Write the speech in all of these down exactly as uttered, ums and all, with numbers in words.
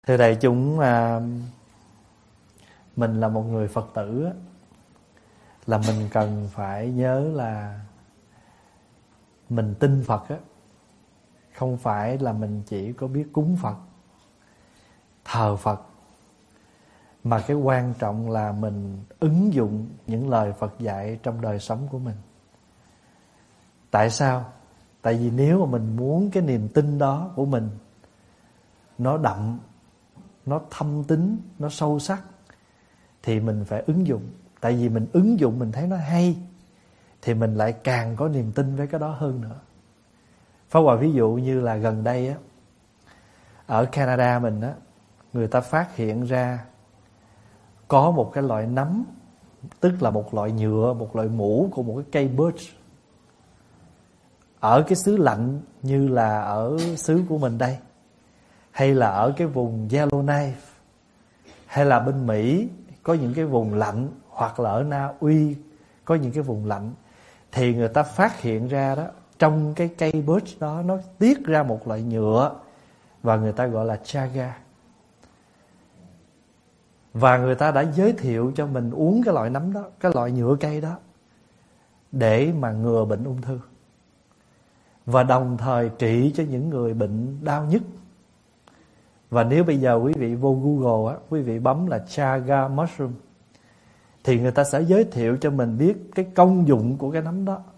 Thưa đại chúng, à, mình là một người Phật tử á, là mình cần phải nhớ là mình tin Phật á, không phải là mình chỉ có biết cúng Phật, thờ Phật, mà cái quan trọng là mình ứng dụng những lời Phật dạy trong đời sống của mình. Tại sao? Tại vì nếu mà mình muốn cái niềm tin đó của mình nó đậm, nó thâm tín, nó sâu sắc, thì mình phải ứng dụng. Tại vì mình ứng dụng mình thấy nó hay, thì mình lại càng có niềm tin với cái đó hơn nữa. Pháp Hòa ví dụ như là gần đây á, ở Canada mình á, người ta phát hiện ra có một cái loại nấm, tức là một loại nhựa, một loại mũ của một cái cây birch. Ở cái xứ lạnh như là ở xứ của mình đây, hay là ở cái vùng Yellowknife, hay là bên Mỹ có những cái vùng lạnh, hoặc là ở Na Uy có những cái vùng lạnh, thì người ta phát hiện ra đó, trong cái cây birch đó nó tiết ra một loại nhựa, và người ta gọi là chaga. Và người ta đã giới thiệu cho mình uống cái loại nấm đó, cái loại nhựa cây đó, để mà ngừa bệnh ung thư, và đồng thời trị cho những người bệnh đau nhức. Và nếu bây giờ quý vị vô Google á, quý vị bấm là chaga mushroom, thì người ta sẽ giới thiệu cho mình biết cái công dụng của cái nấm đó.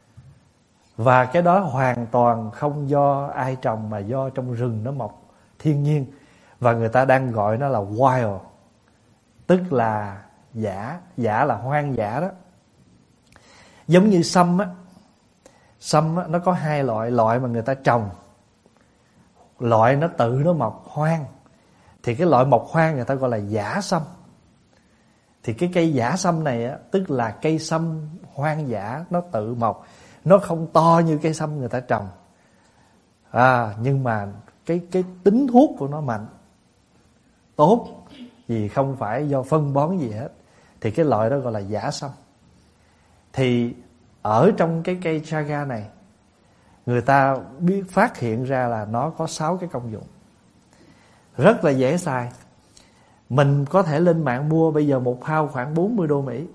Và cái đó hoàn toàn không do ai trồng, mà do trong rừng nó mọc thiên nhiên. Và người ta đang gọi nó là wild, tức là giả, giả là hoang dã đó. Giống như sâm á, sâm á, nó có hai loại, loại mà người ta trồng, loại nó tự nó mọc hoang. Thì cái loại mọc hoang người ta gọi là giả sâm. Thì cái cây giả sâm này á, tức là cây sâm hoang dã, nó tự mọc, nó không to như cây sâm người ta trồng, à, nhưng mà cái cái tính thuốc của nó mạnh, tốt, vì không phải do phân bón gì hết. Thì cái loại đó gọi là giả sâm. Thì ở trong cái cây chaga này, người ta biết phát hiện ra là nó có sáu cái công dụng, rất là dễ xài. Mình có thể lên mạng mua, bây giờ một pound khoảng bốn mươi đô Mỹ,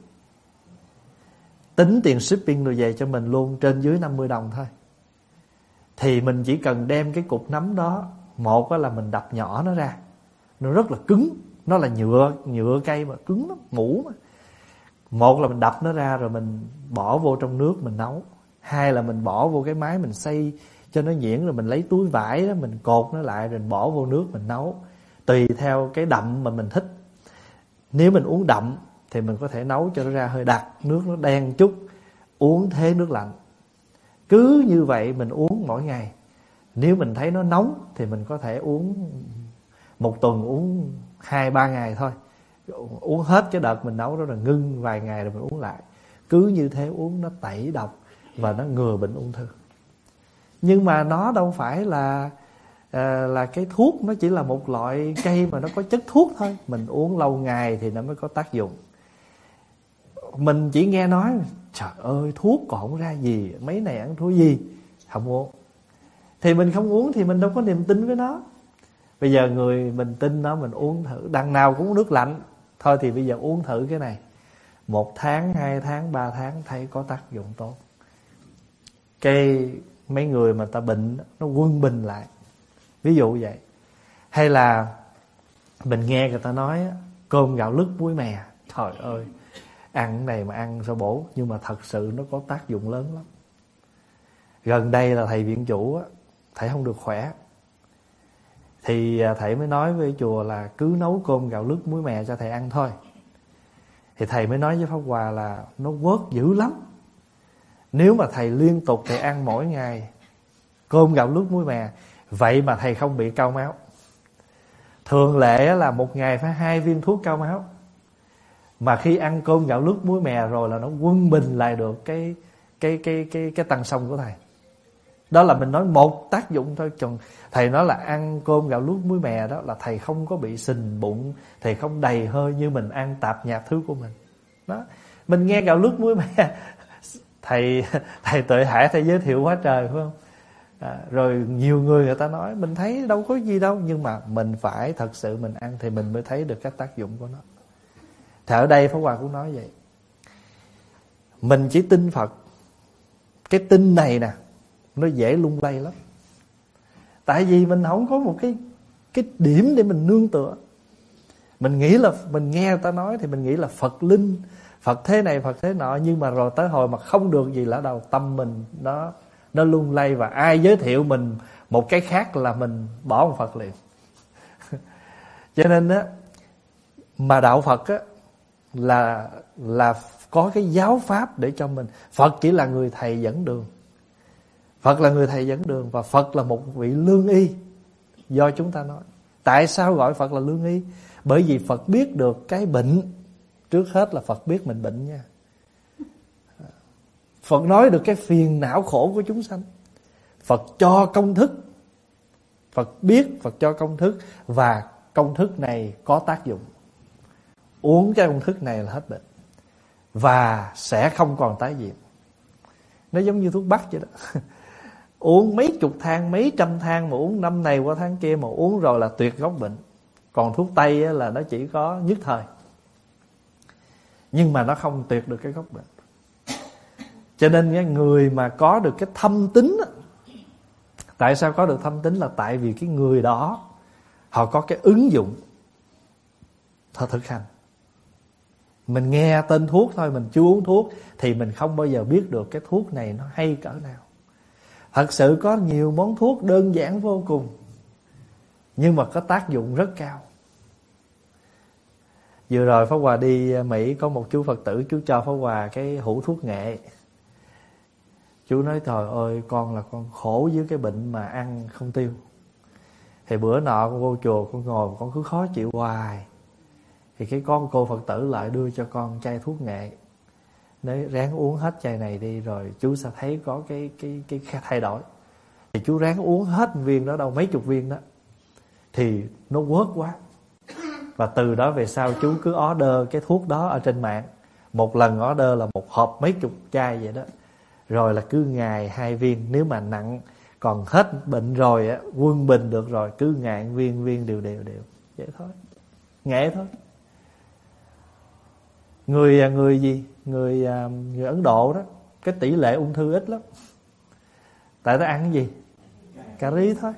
tính tiền shipping rồi về cho mình luôn, trên dưới năm mươi đồng thôi. Thì mình chỉ cần đem cái cục nấm đó, một là mình đập nhỏ nó ra, nó rất là cứng, nó là nhựa, nhựa cây mà cứng lắm, mũ mà. Một là mình đập nó ra rồi mình bỏ vô trong nước mình nấu. Hai là mình bỏ vô cái máy mình xay cho nó nhuyễn, rồi mình lấy túi vải đó mình cột nó lại, rồi mình bỏ vô nước mình nấu, tùy theo cái đậm mà mình thích. Nếu mình uống đậm thì mình có thể nấu cho nó ra hơi đặc, nước nó đen chút, uống thế nước lạnh. Cứ như vậy mình uống mỗi ngày. Nếu mình thấy nó nóng thì mình có thể uống một tuần, uống hai ba ngày thôi, uống hết cái đợt mình nấu đó rồi ngưng vài ngày rồi mình uống lại. Cứ như thế uống, nó tẩy độc và nó ngừa bệnh ung thư. Nhưng mà nó đâu phải là à, là cái thuốc, nó chỉ là một loại cây mà nó có chất thuốc thôi. Mình uống lâu ngày thì nó mới có tác dụng. Mình chỉ nghe nói trời ơi thuốc còn không ra gì, mấy này ăn thua gì, không uống. Thì mình không uống thì mình đâu có niềm tin với nó. Bây giờ người mình tin nó, mình uống thử. Đằng nào cũng uống nước lạnh. Thôi thì bây giờ uống thử cái này, một tháng, hai tháng, ba tháng thấy có tác dụng tốt. Cái mấy người mà ta bệnh nó quân bình lại, ví dụ vậy. Hay là mình nghe người ta nói cơm gạo lứt muối mè, trời ơi ăn cái này mà ăn sao bổ. Nhưng mà thật sự nó có tác dụng lớn lắm. Gần đây là thầy viện chủ á, thầy không được khỏe, thì thầy mới nói với chùa là cứ nấu cơm gạo lứt muối mè cho thầy ăn thôi. Thì thầy mới nói với Pháp Hòa là nó work dữ lắm. Nếu mà thầy liên tục thầy ăn mỗi ngày cơm gạo lứt muối mè, vậy mà thầy không bị cao máu. Thường lệ là một ngày phải hai viên thuốc cao máu, mà khi ăn cơm gạo lứt muối mè rồi là nó quân bình lại được cái cái cái cái cái tăng xông của thầy. Đó là mình nói một tác dụng thôi. Còn thầy nói là ăn cơm gạo lứt muối mè đó là thầy không có bị sình bụng, thầy không đầy hơi như mình ăn tạp nhạp thứ của mình. Đó, mình nghe gạo lứt muối mè, thầy thầy Tuệ Hải thầy giới thiệu quá trời phải không? À, rồi nhiều người người ta nói mình thấy đâu có gì đâu, nhưng mà mình phải thật sự mình ăn thì mình mới thấy được cái tác dụng của nó. Thì ở đây Pháp Hòa cũng nói vậy. Mình chỉ tin Phật, cái tin này nè nó dễ lung lay lắm. Tại vì mình không có một cái cái điểm để mình nương tựa. Mình nghĩ là mình nghe người ta nói thì mình nghĩ là Phật linh, Phật thế này Phật thế nọ, nhưng mà rồi tới hồi mà không được gì lỡ đầu, tâm mình nó nó lung lay, và ai giới thiệu mình một cái khác là mình bỏ một Phật liền. Cho nên á, mà đạo Phật á là là có cái giáo pháp để cho mình. Phật chỉ là người thầy dẫn đường. Phật là người thầy dẫn đường, và Phật là một vị lương y. Do chúng ta nói, tại sao gọi Phật là lương y? Bởi vì Phật biết được cái bệnh. Trước hết là Phật biết mình bệnh nha. Phật nói được cái phiền não khổ của chúng sanh. Phật cho công thức. Phật biết, Phật cho công thức, và công thức này có tác dụng. Uống cái công thức này là hết bệnh, và sẽ không còn tái diễn. Nó giống như thuốc bắc vậy đó. Uống mấy chục thang, mấy trăm thang, mà uống năm này qua tháng kia, mà uống rồi là tuyệt gốc bệnh. Còn thuốc Tây là nó chỉ có nhất thời, nhưng mà nó không tuyệt được cái gốc bệnh. Cho nên người mà có được cái thâm tín, tại sao có được thâm tín? Là tại vì cái người đó họ có cái ứng dụng, họ thực hành. Mình nghe tên thuốc thôi, mình chưa uống thuốc thì mình không bao giờ biết được cái thuốc này nó hay cỡ nào. Thật sự có nhiều món thuốc đơn giản vô cùng, nhưng mà có tác dụng rất cao. Vừa rồi Pháp Hòa đi Mỹ, có một chú Phật tử, chú cho Pháp Hòa cái hũ thuốc nghệ. Chú nói trời ơi, con là con khổ với cái bệnh mà ăn không tiêu. Thì bữa nọ con vô chùa, con ngồi con cứ khó chịu hoài. Thì cái con cô Phật tử lại đưa cho con chai thuốc nghệ. Nếu ráng uống hết chai này đi rồi chú sẽ thấy có cái cái cái thay đổi. Thì chú ráng uống hết viên đó, đâu mấy chục viên đó. Thì nó work quá. Và từ đó về sau chú cứ order cái thuốc đó ở trên mạng. Một lần order là một hộp mấy chục chai vậy đó. Rồi là cứ ngày hai viên. Nếu mà nặng còn hết bệnh rồi á, quân bình được rồi, cứ ngày viên viên đều đều đều. Vậy thôi. Nghệ thôi. Người người gì? Người người Ấn Độ đó, cái tỷ lệ ung thư ít lắm. Tại ta ăn cái gì? Cà ri thôi.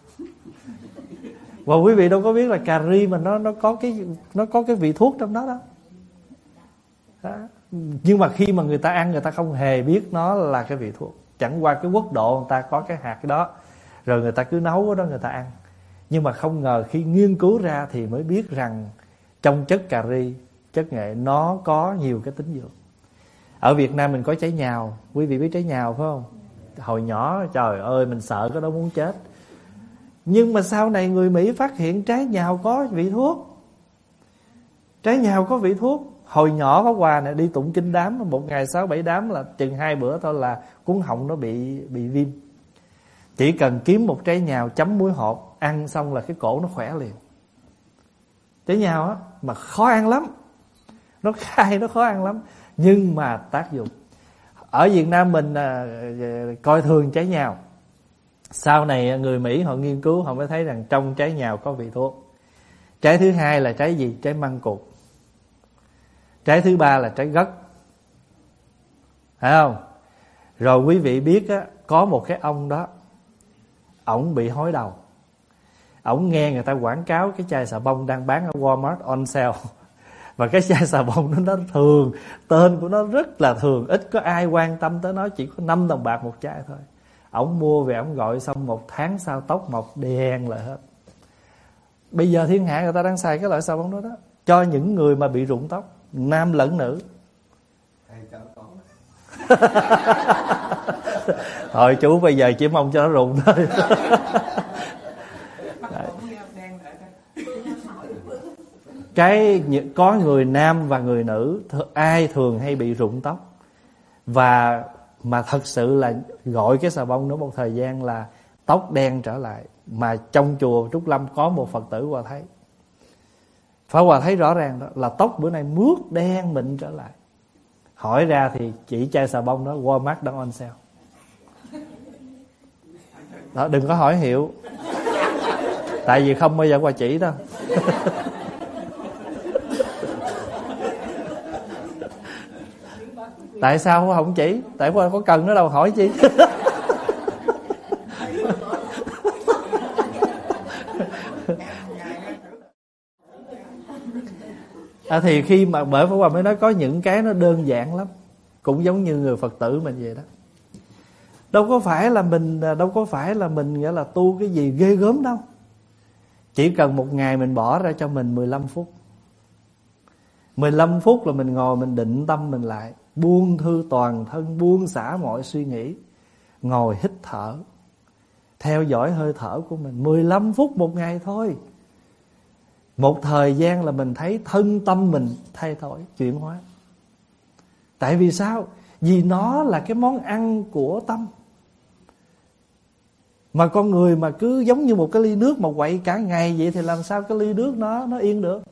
Và quý vị đâu có biết là cà ri mà nó nó có cái nó có cái vị thuốc trong đó đâu. Đó. Nhưng mà khi mà người ta ăn, người ta không hề biết nó là cái vị thuốc. Chẳng qua cái quốc độ người ta có cái hạt đó, rồi người ta cứ nấu cái đó người ta ăn. Nhưng mà không ngờ khi nghiên cứu ra thì mới biết rằng trong chất cà ri, chất nghệ, nó có nhiều cái tính dược. Ở Việt Nam mình có trái nhào. Quý vị biết trái nhào phải không? Hồi nhỏ trời ơi mình sợ cái đó muốn chết. Nhưng mà sau này người Mỹ phát hiện trái nhào có vị thuốc. Trái nhào có vị thuốc. Hồi nhỏ Pháp Hòa này đi tụng kinh đám, một ngày sáu bảy đám là chừng hai bữa thôi là cuống họng nó bị bị viêm. Chỉ cần kiếm một trái nhào chấm muối hột, ăn xong là cái cổ nó khỏe liền. Trái nhào á mà khó ăn lắm. Nó khai nó khó ăn lắm, nhưng mà tác dụng. Ở Việt Nam mình à, coi thường trái nhào. Sau này người Mỹ họ nghiên cứu, họ mới thấy rằng trong trái nhào có vị thuốc. Trái thứ hai là trái gì? Trái măng cụt. Trái thứ ba là trái gấc. Phải không? Rồi quý vị biết á, có một cái ông đó, ổng bị hói đầu. Ổng nghe người ta quảng cáo cái chai xà bông đang bán ở Walmart on sale. Và cái chai xà bông đó nó thường, tên của nó rất là thường, ít có ai quan tâm tới nó, chỉ có năm đồng bạc một chai thôi. Ổng mua về ổng gọi xong một tháng sau tóc mọc đen lại hết. Bây giờ thiên hạ người ta đang xài cái loại xà bông đó đó, cho những người mà bị rụng tóc, nam lẫn nữ. Thôi chú bây giờ chỉ mong cho nó rụng thôi. Cái có người nam và người nữ, ai thường hay bị rụng tóc. Và mà thật sự là gọi cái xà bông nữa một thời gian là tóc đen trở lại. Mà trong chùa Trúc Lâm có một Phật tử Hòa thấy, Pháp Hòa thấy rõ ràng đó là tóc bữa nay mướt đen mịn trở lại. Hỏi ra thì chỉ chai xà bông đó Walmart đang on sale. Đó, đừng có hỏi hiệu. Tại vì không bao giờ qua chỉ đâu. Tại sao không chỉ? Tại qua có cần nó đâu hỏi chi. À, thì khi mà bởi Pháp Hòa mới nói có những cái nó đơn giản lắm, cũng giống như người Phật tử mình vậy đó. Đâu có phải là mình đâu có phải là mình nghĩa là tu cái gì ghê gớm đâu. Chỉ cần một ngày mình bỏ ra cho mình mười lăm phút. mười lăm phút là mình ngồi mình định tâm mình lại, buông thư toàn thân, buông xả mọi suy nghĩ, ngồi hít thở, theo dõi hơi thở của mình. Mười lăm phút một ngày thôi. Một thời gian là mình thấy thân tâm mình thay đổi, chuyển hóa. Tại vì sao? Vì nó là cái món ăn của tâm. Mà con người mà cứ giống như một cái ly nước mà quậy cả ngày vậy thì làm sao cái ly nước nó nó yên được?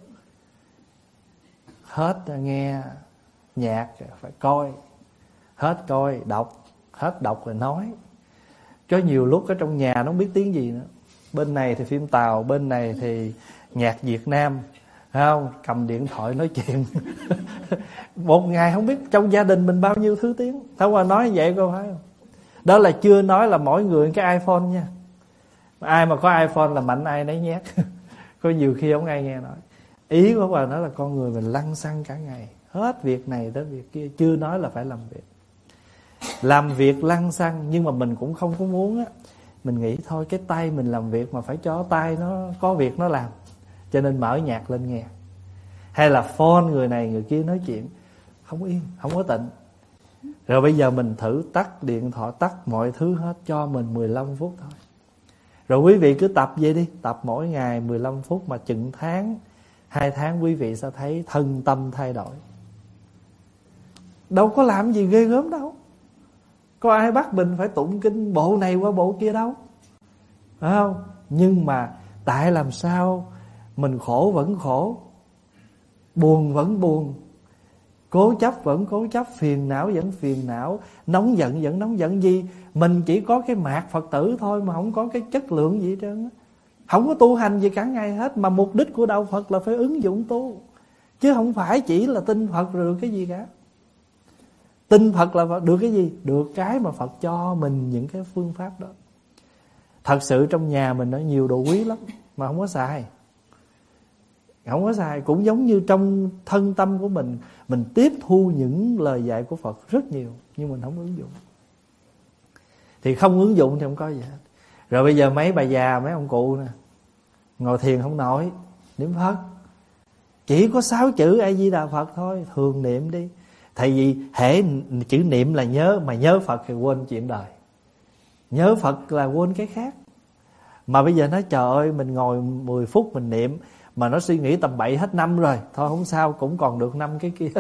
Hết nghe nhạc phải coi, hết coi đọc, hết đọc rồi nói. Có nhiều lúc ở trong nhà nó không biết tiếng gì nữa. Bên này thì phim Tàu, bên này thì nhạc Việt Nam, phải không? Cầm điện thoại nói chuyện. Một ngày không biết trong gia đình mình bao nhiêu thứ tiếng. Thôi mà nói vậy có phải không? Đó là chưa nói là mỗi người cái iPhone nha. Ai mà có iPhone là mạnh ai nấy nhét. Có nhiều khi không ai nghe nói. Ý của bà nói là con người mình lăn xăng cả ngày, hết việc này tới việc kia. Chưa nói là phải làm việc. Làm việc lăn xăng, nhưng mà mình cũng không có muốn á. Mình nghĩ thôi cái tay mình làm việc mà phải cho tay nó có việc nó làm, cho nên mở nhạc lên nghe. Hay là phone người này người kia nói chuyện, không yên, không có tịnh. Rồi bây giờ mình thử tắt điện thoại, tắt mọi thứ hết, cho mình mười lăm phút thôi. Rồi quý vị cứ tập vậy đi. Tập mỗi ngày mười lăm phút mà chừng tháng, hai tháng quý vị sẽ thấy thân tâm thay đổi. Đâu có làm gì ghê gớm đâu. Có ai bắt mình phải tụng kinh bộ này qua bộ kia đâu, phải không? Nhưng mà tại làm sao mình khổ vẫn khổ, buồn vẫn buồn, cố chấp vẫn cố chấp, phiền não vẫn phiền não, nóng giận vẫn nóng giận. Gì mình chỉ có cái mạt Phật tử thôi mà không có cái chất lượng gì hết trơn á. Không có tu hành gì cả ngày hết. Mà mục đích của Đạo Phật là phải ứng dụng tu, chứ không phải chỉ là tin Phật rồi được cái gì cả. Tin Phật là được cái gì? Được cái mà Phật cho mình những cái phương pháp đó. Thật sự trong nhà mình nó nhiều đồ quý lắm mà không có xài. Không có xài. Cũng giống như trong thân tâm của mình, mình tiếp thu những lời dạy của Phật rất nhiều, nhưng mình không ứng dụng. Thì không ứng dụng thì không có gì hết. Rồi bây giờ mấy bà già, mấy ông cụ nè, ngồi thiền không nổi, niệm Phật. Chỉ có sáu chữ A Di Đà Phật thôi, thường niệm đi. Tại vì hễ chữ niệm là nhớ, mà nhớ Phật thì quên chuyện đời. Nhớ Phật là quên cái khác. Mà bây giờ nói trời ơi, mình ngồi mười phút mình niệm mà nó suy nghĩ tầm bậy hết năm rồi. Thôi không sao, cũng còn được năm cái kia.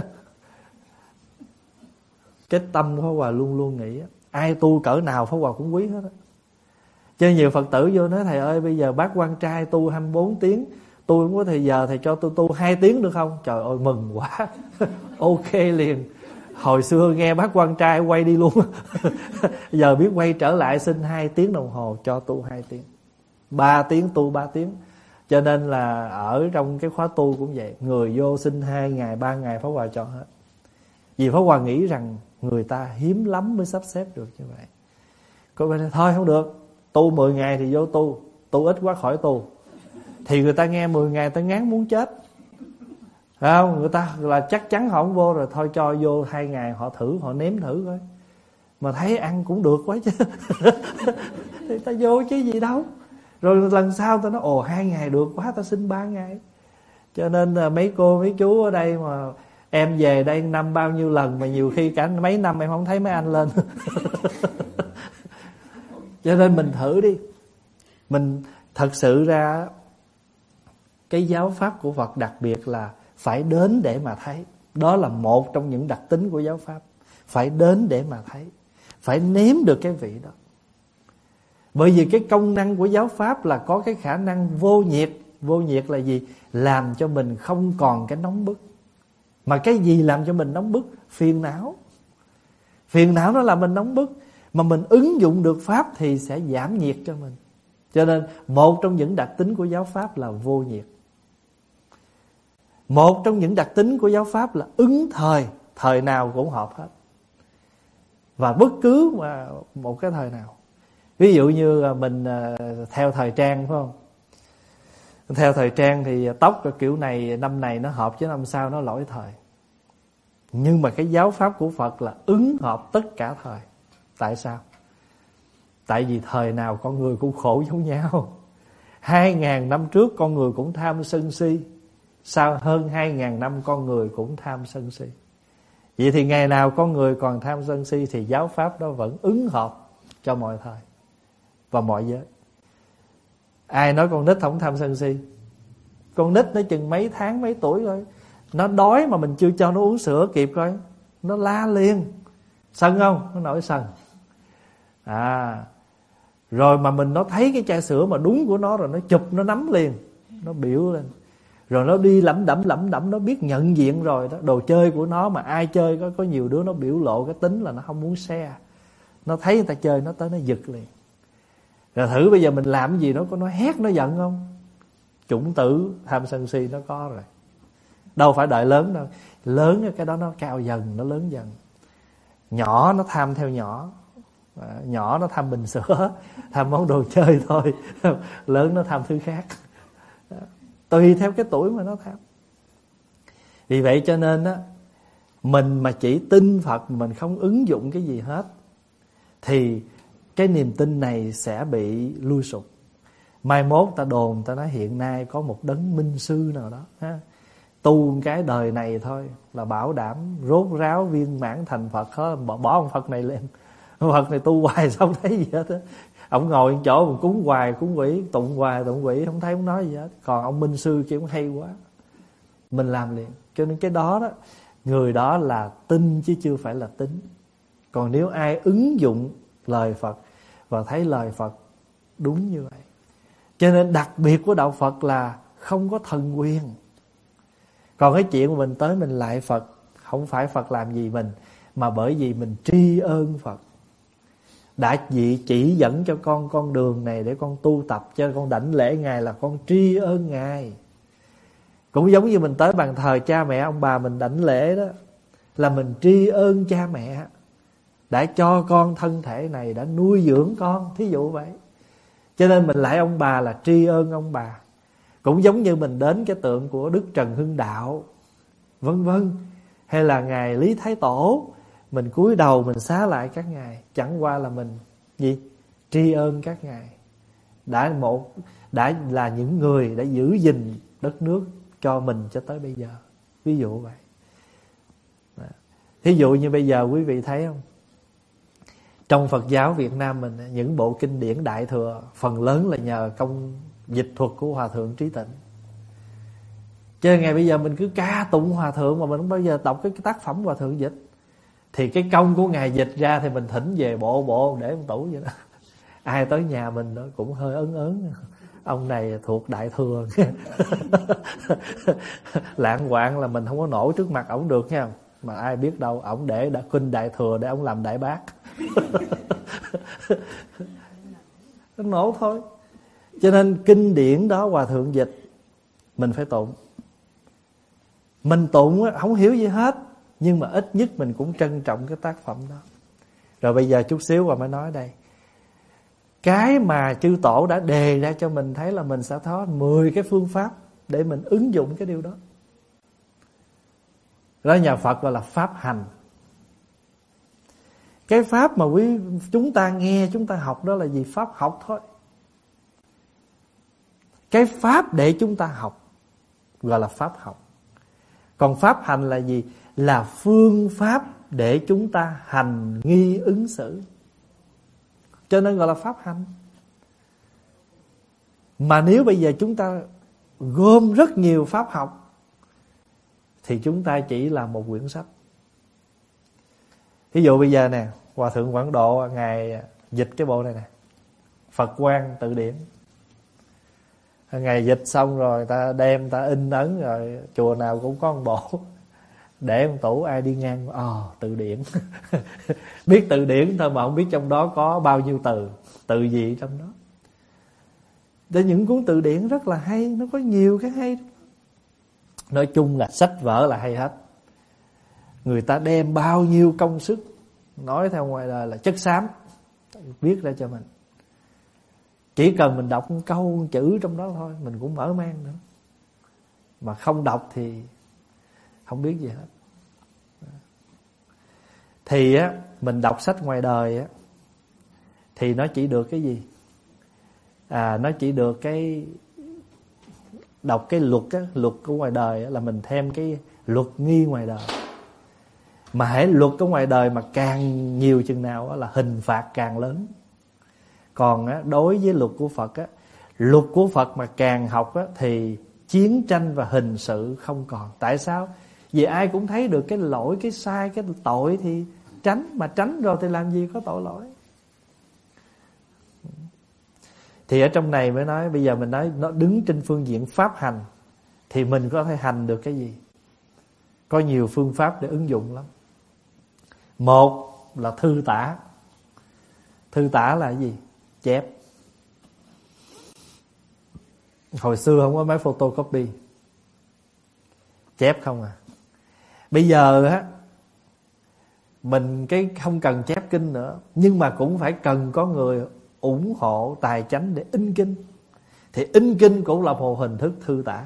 Cái tâm của Pháp Hòa luôn luôn nghĩ ai tu cỡ nào Pháp Hòa cũng quý hết á. Chứ nhiều Phật tử vô nói thầy ơi bây giờ bác quan trai tu hai mươi bốn tiếng, tôi không có thời giờ, thầy cho tôi tu hai tiếng được không? Trời ơi mừng quá. Ok liền. Hồi xưa nghe bác quan trai quay đi luôn. Giờ biết quay trở lại xin hai tiếng đồng hồ, cho tu hai tiếng, ba tiếng tu ba tiếng. Cho nên là ở trong cái khóa tu cũng vậy, người vô xin hai ngày ba ngày Pháp Hòa cho hết. Vì Pháp Hòa nghĩ rằng người ta hiếm lắm mới sắp xếp được như vậy. Có bên thôi không được, tu mười ngày thì vô tu, tu ít quá khỏi tu. Thì người ta nghe mười ngày ta ngán muốn chết, phải không? Người ta là chắc chắn họ không vô rồi, thôi cho vô hai ngày họ thử, họ nếm thử coi. Mà thấy ăn cũng được quá chứ. Thì ta vô chứ gì đâu. Rồi lần sau ta nói ồ hai ngày được quá, ta xin ba ngày. Cho nên là mấy cô mấy chú ở đây mà em về đây năm bao nhiêu lần mà nhiều khi cả mấy năm em không thấy mấy anh lên. Cho nên mình thử đi. Mình thật sự ra cái giáo pháp của Phật đặc biệt là phải đến để mà thấy. Đó là một trong những đặc tính của giáo pháp. Phải đến để mà thấy, phải nếm được cái vị đó. Bởi vì cái công năng của giáo pháp là có cái khả năng vô nhiệt. Vô nhiệt là gì? Làm cho mình không còn cái nóng bức. Mà cái gì làm cho mình nóng bức? Phiền não. Phiền não nó làm mình nóng bức. Mà mình ứng dụng được Pháp thì sẽ giảm nhiệt cho mình. Cho nên một trong những đặc tính của giáo Pháp là vô nhiệt. Một trong những đặc tính của giáo Pháp là ứng thời, thời nào cũng hợp hết. Và bất cứ mà một cái thời nào. Ví dụ như mình theo thời trang phải không? Theo thời trang thì tóc cái kiểu này năm này nó hợp chứ năm sau nó lỗi thời. Nhưng mà cái giáo Pháp của Phật là ứng hợp tất cả thời. Tại sao? Tại vì thời nào con người cũng khổ giống nhau. Hai ngàn năm trước con người cũng tham sân si. Sau hơn hai ngàn năm con người cũng tham sân si. Vậy thì ngày nào con người còn tham sân si thì giáo Pháp đó vẫn ứng hợp cho mọi thời và mọi giới. Ai nói con nít không tham sân si? Con nít nó chừng mấy tháng mấy tuổi thôi, nó đói mà mình chưa cho nó uống sữa kịp coi, nó la liền. Sân không? Nó nổi sân. À, rồi mà mình nó thấy cái chai sữa mà đúng của nó rồi nó chụp nó nắm liền, nó biểu lên. Rồi nó đi lẩm đẩm lẩm đẩm, nó biết nhận diện rồi đó. Đồ chơi của nó mà ai chơi, có có nhiều đứa nó biểu lộ cái tính là nó không muốn share. Nó thấy người ta chơi nó tới nó giật liền. Rồi thử bây giờ mình làm gì nó có nó hét nó giận không? Chủng tử tham sân si nó có rồi. Đâu phải đợi lớn đâu. Lớn cái đó nó cao dần, nó lớn dần. Nhỏ nó tham theo nhỏ. À, nhỏ nó tham bình sữa, tham món đồ chơi thôi. Lớn nó tham thứ khác. Tùy theo cái tuổi mà nó tham. Vì vậy cho nên á, mình mà chỉ tin Phật, mình không ứng dụng cái gì hết, thì cái niềm tin này sẽ bị lui sụp. Mai mốt ta đồn, ta nói hiện nay có một đấng minh sư nào đó ha, tu cái đời này thôi là bảo đảm rốt ráo viên mãn thành Phật hết. Bỏ, bỏ ông Phật này lên. Ông Phật này tu hoài sao không thấy gì hết á. Ông ngồi chỗ mà cúng hoài cúng quỷ, tụng hoài tụng quỷ, không thấy ông nói gì hết. Còn ông minh sư kia cũng hay quá, mình làm liền. Cho nên cái đó đó, người đó là tin chứ chưa phải là tính. Còn nếu ai ứng dụng lời Phật và thấy lời Phật đúng như vậy. Cho nên đặc biệt của đạo Phật là không có thần quyền. Còn cái chuyện mình tới mình lại Phật, không phải Phật làm gì mình, mà bởi vì mình tri ân Phật đã dị chỉ dẫn cho con con đường này để con tu tập, cho con đảnh lễ Ngài là con tri ân Ngài. Cũng giống như mình tới bàn thờ cha mẹ ông bà mình đảnh lễ đó, là mình tri ân cha mẹ đã cho con thân thể này, đã nuôi dưỡng con, thí dụ vậy. Cho nên mình lại ông bà là tri ân ông bà. Cũng giống như mình đến cái tượng của Đức Trần Hưng Đạo, vân vân, hay là Ngài Lý Thái Tổ, mình cúi đầu mình xá lại các ngài, chẳng qua là mình gì? Tri ân các ngài đã một đã là những người đã giữ gìn đất nước cho mình cho tới bây giờ. Ví dụ vậy. Thí dụ như bây giờ quý vị thấy không? Trong Phật giáo Việt Nam mình, những bộ kinh điển Đại Thừa phần lớn là nhờ công dịch thuật của Hòa Thượng Trí Tịnh. Chứ ngày bây giờ mình cứ ca tụng Hòa Thượng mà mình không bao giờ đọc cái tác phẩm Hòa Thượng dịch, thì cái công của Ngài dịch ra thì mình thỉnh về bộ bộ để một tủ vậy đó. Ai tới nhà mình đó cũng hơi ớn ớn. Ông này thuộc Đại Thừa. Lạng quạng là mình không có nổi trước mặt ổng được nha. Mà ai biết đâu ổng để đã kinh Đại Thừa để ổng làm Đại Bác. Nó nổ thôi. Cho nên kinh điển đó Hòa Thượng dịch mình phải tụng. Mình tụng không hiểu gì hết, nhưng mà ít nhất mình cũng trân trọng cái tác phẩm đó. Rồi bây giờ chút xíu và mới nói đây. Cái mà chư tổ đã đề ra cho mình thấy là mình sẽ có mười cái phương pháp để mình ứng dụng cái điều đó. Đó nhà Phật gọi là pháp hành. Cái pháp mà quý chúng ta nghe, chúng ta học đó là gì? Pháp học thôi. Cái pháp để chúng ta học gọi là pháp học. Còn pháp hành là gì? Là phương pháp để chúng ta hành nghi ứng xử. Cho nên gọi là pháp hành. Mà nếu bây giờ chúng ta gom rất nhiều pháp học thì chúng ta chỉ là một quyển sách. Ví dụ bây giờ nè, Hòa Thượng Quảng Độ Ngài dịch cái bộ này nè, Phật Quang Tự Điển. Ngài dịch xong rồi ta đem ta in ấn rồi, chùa nào cũng có một bộ. để trong tủ, ai đi ngang ồ oh, từ điển. Biết từ điển thôi mà không biết trong đó có bao nhiêu từ, từ gì trong đó. Để những cuốn từ điển rất là hay, nó có nhiều cái hay. Nói chung là sách vở là hay hết. Người ta đem bao nhiêu công sức, nói theo ngoài đời là chất xám, viết ra cho mình. Chỉ cần mình đọc một câu một chữ trong đó thôi, mình cũng mở mang nữa. Mà không đọc thì không biết gì hết. Thì á, mình đọc sách ngoài đời á, thì nó chỉ được cái gì? À, nó chỉ được cái đọc cái luật á, luật của ngoài đời á, là mình thêm cái luật nghi ngoài đời. Mà hễ luật của ngoài đời mà càng nhiều chừng nào á, là hình phạt càng lớn. Còn á, đối với luật của Phật á, luật của Phật mà càng học á, thì chiến tranh và hình sự không còn. Tại sao? Vì ai cũng thấy được cái lỗi, cái sai, cái tội thì tránh. Mà tránh rồi thì làm gì có tội lỗi. Thì ở trong này mới nói, bây giờ mình nói nó đứng trên phương diện pháp hành, thì mình có thể hành được cái gì? Có nhiều phương pháp để ứng dụng lắm. Một là thư tả. Thư tả là cái gì? Chép. Hồi xưa không có máy photocopy, chép không à. Bây giờ á, mình cái không cần chép kinh nữa, nhưng mà cũng phải cần có người ủng hộ tài chánh để in kinh. Thì in kinh cũng là một hình thức thư tả.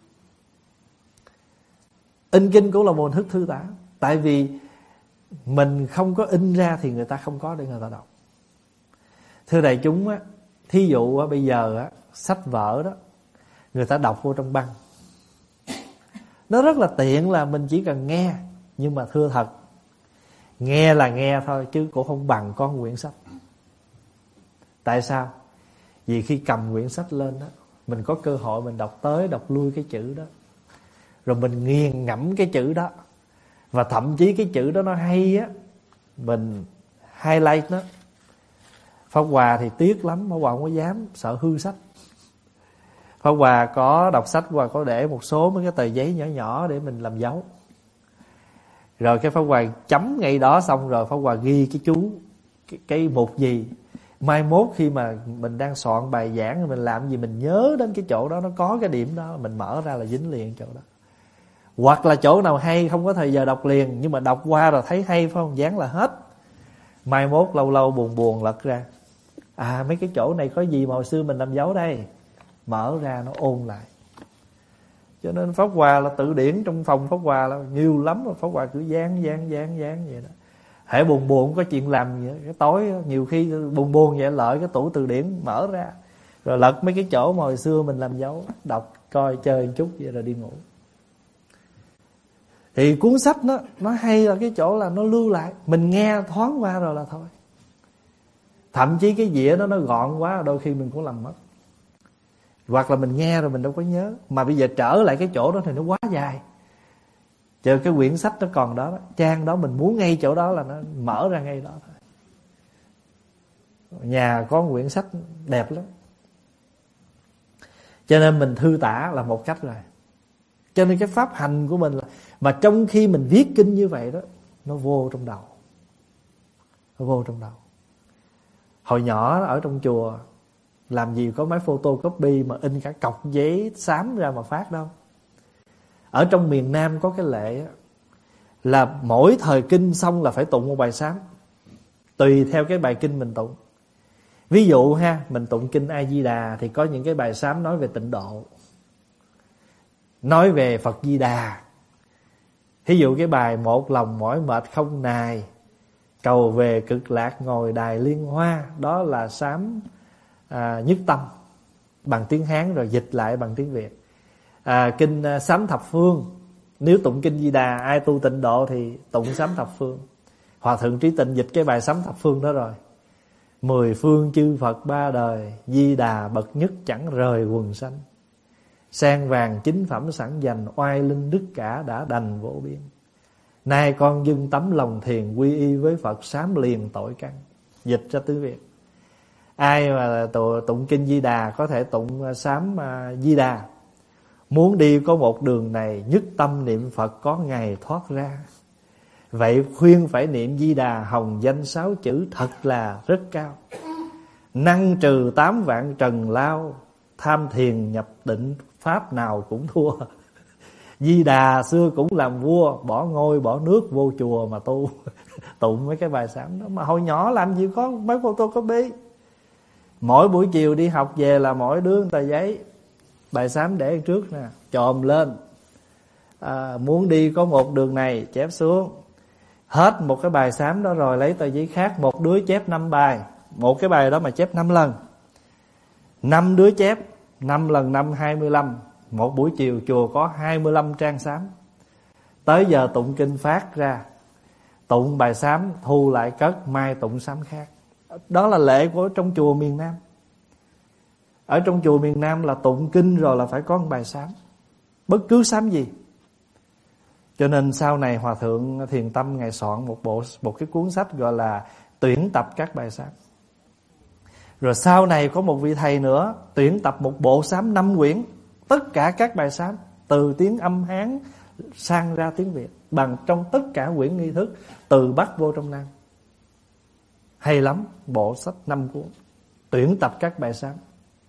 In kinh cũng là một hình thức thư tả. Tại vì mình không có in ra thì người ta không có để người ta đọc. Thưa đại chúng á, thí dụ á, bây giờ á, sách vở đó người ta đọc vô trong băng, nó rất là tiện là mình chỉ cần nghe. Nhưng mà thưa thật, nghe là nghe thôi chứ cũng không bằng có một quyển sách. Tại sao? Vì khi cầm quyển sách lên đó, mình có cơ hội mình đọc tới đọc lui cái chữ đó, rồi mình nghiền ngẫm cái chữ đó. Và thậm chí cái chữ đó nó hay á, mình highlight nó. Pháp Hòa thì tiếc lắm, Pháp Hòa không có dám, sợ hư sách. Pháp Hòa có đọc sách, Hòa có để một số mấy cái tờ giấy nhỏ nhỏ để mình làm dấu. Rồi cái Pháp Hòa chấm ngay đó, xong rồi Pháp Hòa ghi cái chú cái, cái mục gì. Mai mốt khi mà mình đang soạn bài giảng, mình làm gì mình nhớ đến cái chỗ đó, nó có cái điểm đó, mình mở ra là dính liền chỗ đó. Hoặc là chỗ nào hay không có thời giờ đọc liền, nhưng mà đọc qua rồi thấy hay phải không, dán là hết. Mai mốt lâu lâu buồn buồn lật ra, à mấy cái chỗ này có gì mà hồi xưa mình làm dấu đây, mở ra nó ôn lại. Cho nên Pháp Hòa là tự điển trong phòng Pháp Hòa là nhiều lắm, rồi Pháp Hòa cứ dán dán dán dán vậy đó. Hễ buồn buồn có chuyện làm vậy, cái tối nhiều khi buồn buồn vậy, lợi cái tủ từ điển mở ra, rồi lật mấy cái chỗ mà hồi xưa mình làm dấu, đọc coi chơi một chút vậy rồi đi ngủ. Thì cuốn sách nó nó hay là cái chỗ là nó lưu lại, mình nghe thoáng qua rồi là thôi. Thậm chí cái dĩa đó nó gọn quá, đôi khi mình cũng làm mất. Hoặc là mình nghe rồi mình đâu có nhớ, mà bây giờ trở lại cái chỗ đó thì nó quá dài. Chờ cái quyển sách nó còn đó, đó, trang đó mình muốn ngay chỗ đó là nó mở ra ngay đó thôi. Nhà có một quyển sách đẹp lắm. Cho nên mình thư tả là một cách rồi. Cho nên cái pháp hành của mình là, mà trong khi mình viết kinh như vậy đó, nó vô trong đầu. Nó vô trong đầu. Hồi nhỏ ở trong chùa, làm gì có máy photocopy mà in cả cọc giấy xám ra mà phát đâu. Ở trong miền Nam có cái lệ là mỗi thời kinh xong là phải tụng một bài sám, tùy theo cái bài kinh mình tụng. Ví dụ ha, mình tụng kinh A Di Đà thì có những cái bài sám nói về tịnh độ, nói về Phật Di Đà. Ví dụ cái bài một lòng mỏi mệt không nài, cầu về cực lạc ngồi đài liên hoa, đó là sám à, nhất tâm bằng tiếng Hán rồi dịch lại bằng tiếng Việt. À, kinh uh, sám thập phương, nếu tụng kinh Di Đà ai tu tịnh độ thì tụng sám thập phương. Hòa thượng Trí Tịnh dịch cái bài sám thập phương đó rồi: mười phương chư Phật ba đời, Di Đà bậc nhất chẳng rời quần sanh. Sang vàng chính phẩm sẵn dành, oai linh đức cả đã đành vô biên. Nay con dưng tấm lòng thiền, quy y với Phật sám liền tội căn. Dịch ra tiếng Việt. Ai mà tụng kinh Di Đà có thể tụng sám Di Đà: Muốn đi có một đường này, nhất tâm niệm Phật có ngày thoát ra. Vậy khuyên phải niệm Di Đà hồng danh sáu chữ thật là rất cao. Năng trừ tám vạn trần lao, tham thiền nhập định pháp nào cũng thua. Di Đà xưa cũng làm vua, bỏ ngôi bỏ nước vô chùa mà tu. Tụng mấy cái bài sám đó. Mà hồi nhỏ làm gì có mấy photocopy. Mỗi buổi chiều đi học về là mỗi đứa một tờ giấy, bài sám để trước nè, chồm lên. à, Muốn đi có một đường này, chép xuống. Hết một cái bài sám đó rồi lấy tờ giấy khác, một đứa chép năm bài. Một cái bài đó mà chép năm lần, năm đứa chép, năm lần năm hai mươi lăm. Một buổi chiều chùa có hai mươi lăm trang sám. Tới giờ tụng kinh phát ra, tụng bài sám thu lại cất, mai tụng sám khác. Đó là lệ của trong chùa miền Nam. Ở trong chùa miền Nam là tụng kinh rồi là phải có một bài sám, bất cứ sám gì. Cho nên sau này Hòa Thượng Thiền Tâm ngài soạn một bộ một cái cuốn sách gọi là tuyển tập các bài sám. Rồi sau này có một vị thầy nữa tuyển tập một bộ sám năm quyển, tất cả các bài sám từ tiếng âm Hán sang ra tiếng Việt, bằng trong tất cả quyển nghi thức từ Bắc vô trong Nam. Hay lắm, bộ sách năm cuốn tuyển tập các bài sám.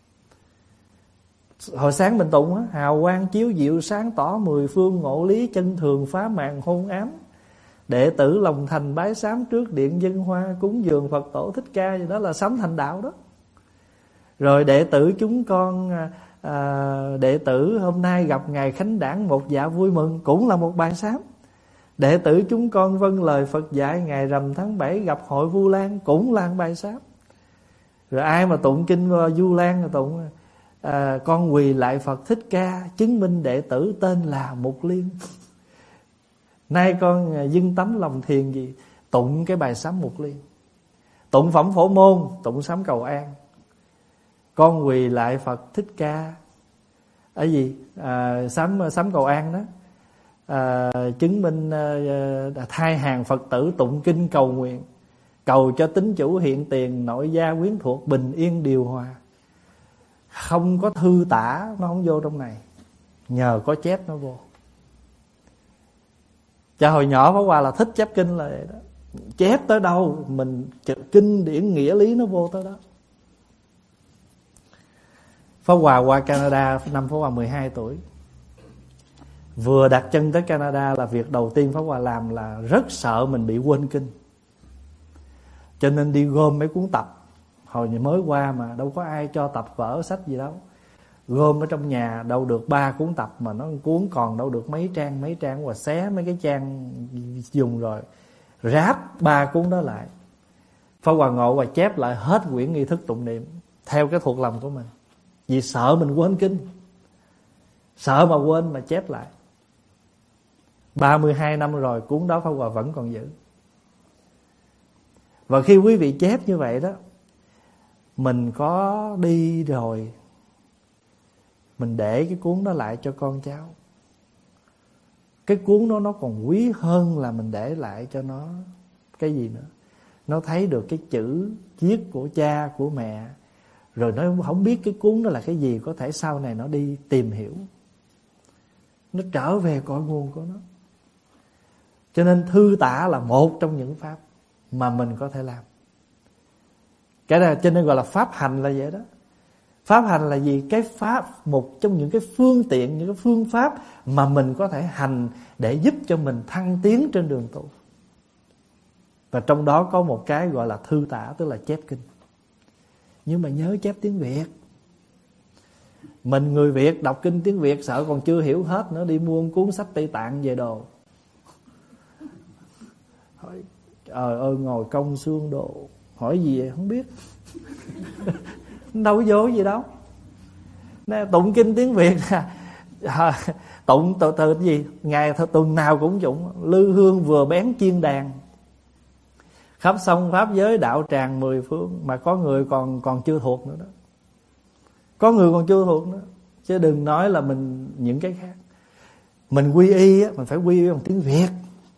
Hồi sáng mình tụng á, hào quang chiếu diệu sáng tỏ mười phương, ngộ lý chân thường phá màn hôn ám. Đệ tử lòng thành bái sám trước điện dân hoa, cúng dường Phật tổ Thích Ca, gì đó là sám thành đạo đó. Rồi đệ tử chúng con à, đệ tử hôm nay gặp ngày khánh đản một dạ vui mừng, cũng là một bài sám. Đệ tử chúng con vâng lời Phật dạy ngày rằm tháng bảy gặp hội Vu Lan, cũng là bài sám. Rồi ai mà tụng kinh Vu Lan là tụng à, con quỳ lại Phật Thích Ca, chứng minh đệ tử tên là Mục Liên. Nay con dưng tánh lòng thiền gì, tụng cái bài sám Mục Liên. Tụng phẩm Phổ Môn, tụng sám Cầu An. Con quỳ lại Phật Thích Ca ở gì à, sám sám Cầu An đó, à, chứng minh à, thai hàng Phật tử tụng kinh cầu nguyện, cầu cho tín chủ hiện tiền, nội gia quyến thuộc bình yên điều hòa. Không có thư tả nó không vô trong này, nhờ có chép nó vô. Cha hồi nhỏ Pháp Hòa là thích chép kinh là vậy đó. Chép tới đâu mình kinh điển nghĩa lý nó vô tới đó. Pháp Hòa qua Canada năm Pháp Hòa mười hai tuổi. Vừa đặt chân tới Canada là việc đầu tiên Pháp Hòa làm là rất sợ mình bị quên kinh. Cho nên đi gom mấy cuốn tập. Hồi mới qua mà đâu có ai cho tập vở sách gì đâu. Gom ở trong nhà đâu được ba cuốn tập, mà nó cuốn còn đâu được mấy trang mấy trang, và xé mấy cái trang dùng rồi ráp ba cuốn đó lại. Pháp Hòa ngộ và chép lại hết quyển nghi thức tụng niệm theo cái thuộc lòng của mình, vì sợ mình quên kinh, sợ mà quên mà chép lại. Ba mươi hai năm rồi cuốn đó Pháp Hòa vẫn còn giữ. Và khi quý vị chép như vậy đó, mình có đi rồi, mình để cái cuốn đó lại cho con cháu. Cái cuốn đó nó còn quý hơn là mình để lại cho nó cái gì nữa. Nó thấy được cái chữ viết của cha, của mẹ. Rồi nó không biết cái cuốn đó là cái gì, có thể sau này nó đi tìm hiểu, nó trở về cội nguồn của nó. Cho nên thư tả là một trong những pháp mà mình có thể làm. Cái đó cho nên gọi là pháp hành là vậy đó. Pháp hành là gì? Cái pháp, một trong những cái phương tiện, những cái phương pháp mà mình có thể hành để giúp cho mình thăng tiến trên đường tu. Và trong đó có một cái gọi là thư tả, tức là chép kinh. Nhưng mà nhớ chép tiếng Việt. Mình người Việt đọc kinh tiếng Việt sợ còn chưa hiểu hết nữa, đi mua một cuốn sách Tây Tạng về đồ. Hỏi, trời ơi ngồi công xương đồ, hỏi gì vậy không biết. Đâu có vô gì đâu. Tụng kinh tiếng Việt à, tụng từ từ cái gì, ngày tuần nào cũng tụng. Lư hương vừa bén chiên đàn, khắp sông pháp giới đạo tràng mười phương. Mà có người còn còn chưa thuộc nữa đó. Có người còn chưa thuộc nữa. Chứ đừng nói là mình những cái khác. Mình quy y á, mình phải quy y bằng tiếng Việt.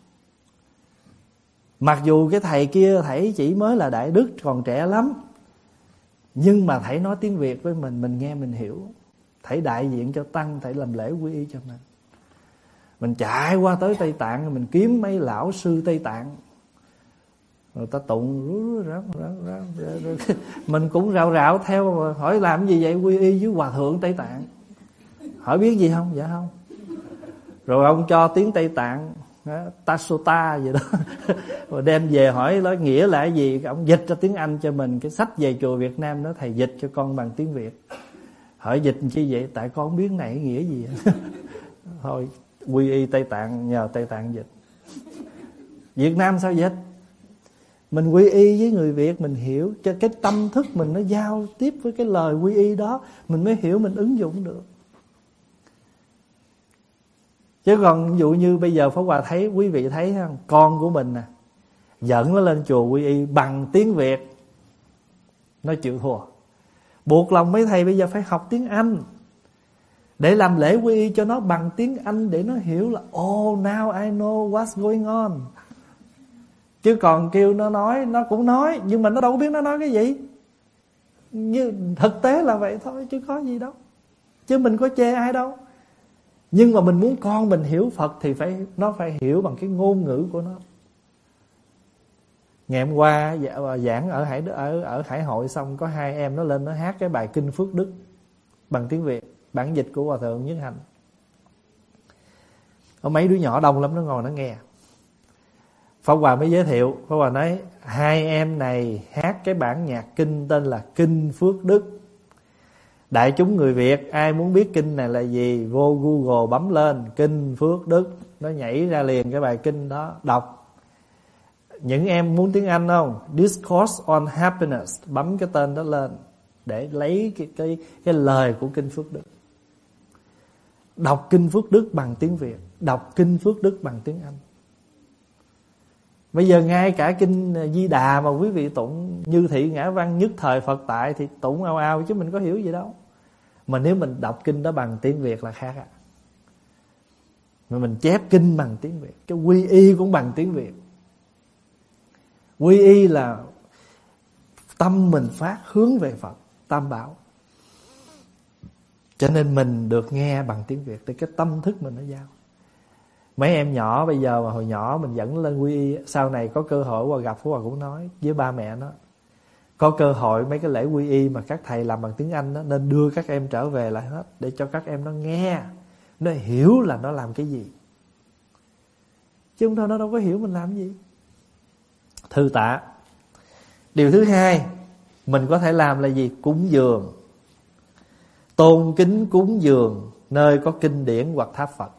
Mặc dù cái thầy kia thầy chỉ mới là đại đức, còn trẻ lắm, nhưng mà thầy nói tiếng Việt với mình, mình nghe mình hiểu. thầy đại diện cho tăng, thầy làm lễ quy y cho mình. Mình chạy qua tới Tây Tạng, mình kiếm mấy lão sư Tây Tạng, người ta tụng ráo, ráo, ráo, ráo. Mình cũng rạo rạo theo, hỏi làm gì vậy? Quy y với hòa thượng Tây Tạng. Hỏi biết gì không? Dạ không. Rồi ông cho tiếng Tây Tạng, Tasota gì đó, rồi đem về hỏi nói nghĩa là cái gì, ông dịch ra tiếng Anh cho mình. Cái sách về chùa Việt Nam đó thầy dịch cho con bằng tiếng Việt. Hỏi dịch chi vậy? Tại con không biết này nghĩa gì. Thôi quy y Tây Tạng, nhờ Tây Tạng dịch. Việt Nam sao dịch? Mình quy y với người Việt, mình hiểu cho cái tâm thức mình nó giao tiếp với cái lời quy y đó, mình mới hiểu, mình ứng dụng được. Chứ còn ví dụ như bây giờ Pháp Hòa thấy, quý vị thấy không, con của mình nè, dẫn nó lên chùa quy y bằng tiếng Việt, nó chịu thua. Buộc lòng mấy thầy bây giờ phải học tiếng Anh để làm lễ quy y cho nó bằng tiếng Anh, để nó hiểu là oh now I know what's going on. Chứ còn kêu nó nói, nó cũng nói, nhưng mà nó đâu có biết nó nói cái gì. Như thực tế là vậy thôi, chứ có gì đâu. Chứ mình có chê ai đâu. Nhưng mà mình muốn con mình hiểu Phật thì phải nó phải hiểu bằng cái ngôn ngữ của nó. Ngày hôm qua giảng ở Hải ở ở Hải Hội xong, có hai em nó lên nó hát cái bài Kinh Phước Đức bằng tiếng Việt, bản dịch của Hòa thượng Nhất Hạnh. Có mấy đứa nhỏ đông lắm, nó ngồi nó nghe. Pháp Hòa mới giới thiệu, Pháp Hòa nói hai em này hát cái bản nhạc kinh tên là Kinh Phước Đức. Đại chúng người Việt ai muốn biết kinh này là gì, vô Google bấm lên Kinh Phước Đức, nó nhảy ra liền cái bài kinh đó, đọc. Những em muốn tiếng Anh không? Discourse on Happiness, bấm cái tên đó lên để lấy cái cái cái lời của Kinh Phước Đức. Đọc Kinh Phước Đức bằng tiếng Việt, đọc Kinh Phước Đức bằng tiếng Anh. Bây giờ ngay cả kinh Di Đà mà quý vị tụng Như Thị Ngã Văn Nhất Thời Phật Tại thì tụng ao ao chứ mình có hiểu gì đâu. Mà nếu mình đọc kinh đó bằng tiếng Việt là khác ạ. Mà mình chép kinh bằng tiếng Việt, cái quy y cũng bằng tiếng Việt. Quy y là tâm mình phát hướng về Phật, Tam Bảo. Cho nên mình được nghe bằng tiếng Việt thì cái tâm thức mình nó giao. Mấy em nhỏ bây giờ mà hồi nhỏ mình dẫn lên quy y, sau này có cơ hội qua gặp Phú Hòa cũng nói với ba mẹ nó, có cơ hội mấy cái lễ quy y mà các thầy làm bằng tiếng Anh đó, nên đưa các em trở về lại hết, để cho các em nó nghe, nó hiểu là nó làm cái gì. Chứ không thôi nó đâu có hiểu mình làm gì. Thư tạ. Điều thứ hai mình có thể làm là gì? Cúng dường. Tôn kính cúng dường nơi có kinh điển hoặc tháp Phật.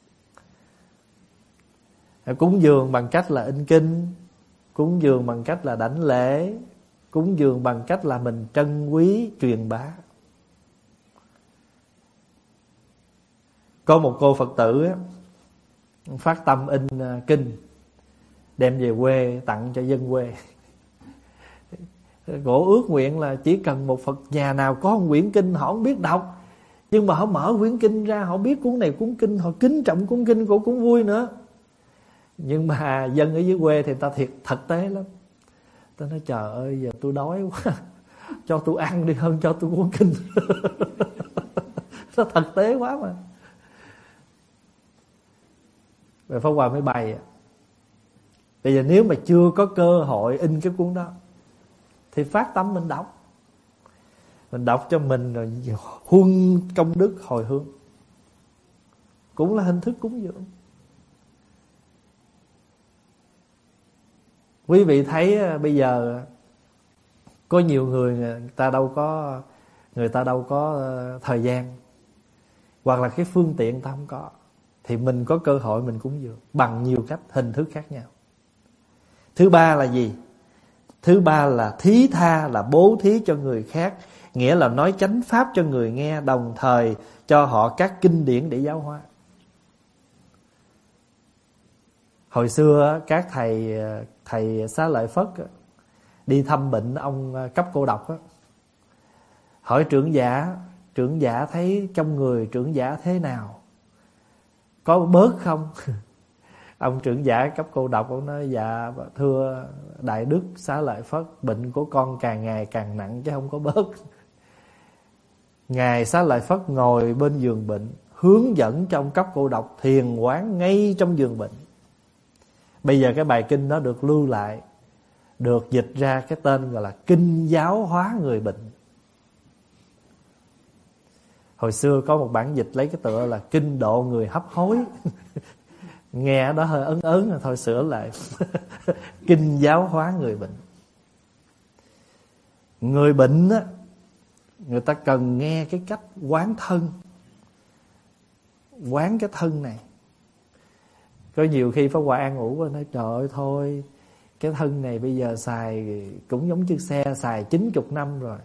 Cúng dường bằng cách là in kinh, cúng dường bằng cách là đảnh lễ, cúng dường bằng cách là mình trân quý truyền bá. Có một cô Phật tử á, phát tâm in kinh đem về quê tặng cho dân quê. Cổ ước nguyện là chỉ cần một Phật nhà nào có một quyển kinh họ không biết đọc, nhưng mà họ mở quyển kinh ra, họ biết cuốn này cuốn kinh, họ kính trọng cuốn kinh của cũng vui nữa. Nhưng mà dân ở dưới quê thì ta thiệt thực tế lắm. Ta nói trời ơi giờ tôi đói quá, cho tôi ăn đi hơn cho tôi cuốn kinh. Nó thực tế quá mà. Rồi Pháp Hòa mới bày, bây giờ nếu mà chưa có cơ hội in cái cuốn đó thì phát tâm mình đọc. Mình đọc cho mình rồi huân công đức hồi hướng, cũng là hình thức cúng dường. Quý vị thấy bây giờ có nhiều người người ta đâu có người ta đâu có thời gian, hoặc là cái phương tiện ta không có, thì mình có cơ hội mình cúng dường bằng nhiều cách, hình thức khác nhau. Thứ ba là gì? Thứ ba là thí tha, là bố thí cho người khác, nghĩa là nói chánh pháp cho người nghe, đồng thời cho họ các kinh điển để giáo hóa. Hồi xưa các thầy thầy Xá Lợi Phất đi thăm bệnh ông cấp cô độc, hỏi trưởng giả, trưởng giả thấy trong người trưởng giả thế nào, có bớt không? Ông trưởng giả cấp cô độc ông nói dạ thưa Đại Đức Xá Lợi Phất, bệnh của con càng ngày càng nặng chứ không có bớt. Ngài Xá Lợi Phất ngồi bên giường bệnh, hướng dẫn trong cốc cô độc thiền quán ngay trong giường bệnh. Bây giờ cái bài kinh đó được lưu lại, được dịch ra cái tên gọi là Kinh Giáo Hóa Người Bệnh. Hồi xưa có một bản dịch lấy cái tựa là Kinh Độ Người Hấp Hối. Nghe đó hơi ớn ớn rồi thôi sửa lại. Kinh Giáo Hóa Người Bệnh. Người bệnh á, người ta cần nghe cái cách quán thân. Quán cái thân này. Có nhiều khi Pháp Hòa an ủi nói trời ơi thôi, cái thân này bây giờ xài cũng giống chiếc xe xài chín mươi năm rồi.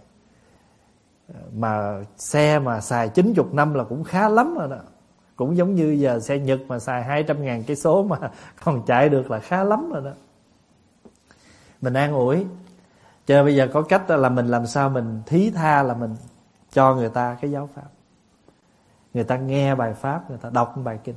Mà xe mà xài chín mươi năm là cũng khá lắm rồi đó. Cũng giống như giờ xe Nhật mà xài hai trăm ngàn cây số mà còn chạy được là khá lắm rồi đó. Mình an ủi. Cho nên bây giờ có cách là mình làm sao mình thí tha là mình cho người ta cái giáo pháp. Người ta nghe bài pháp, người ta đọc bài kinh.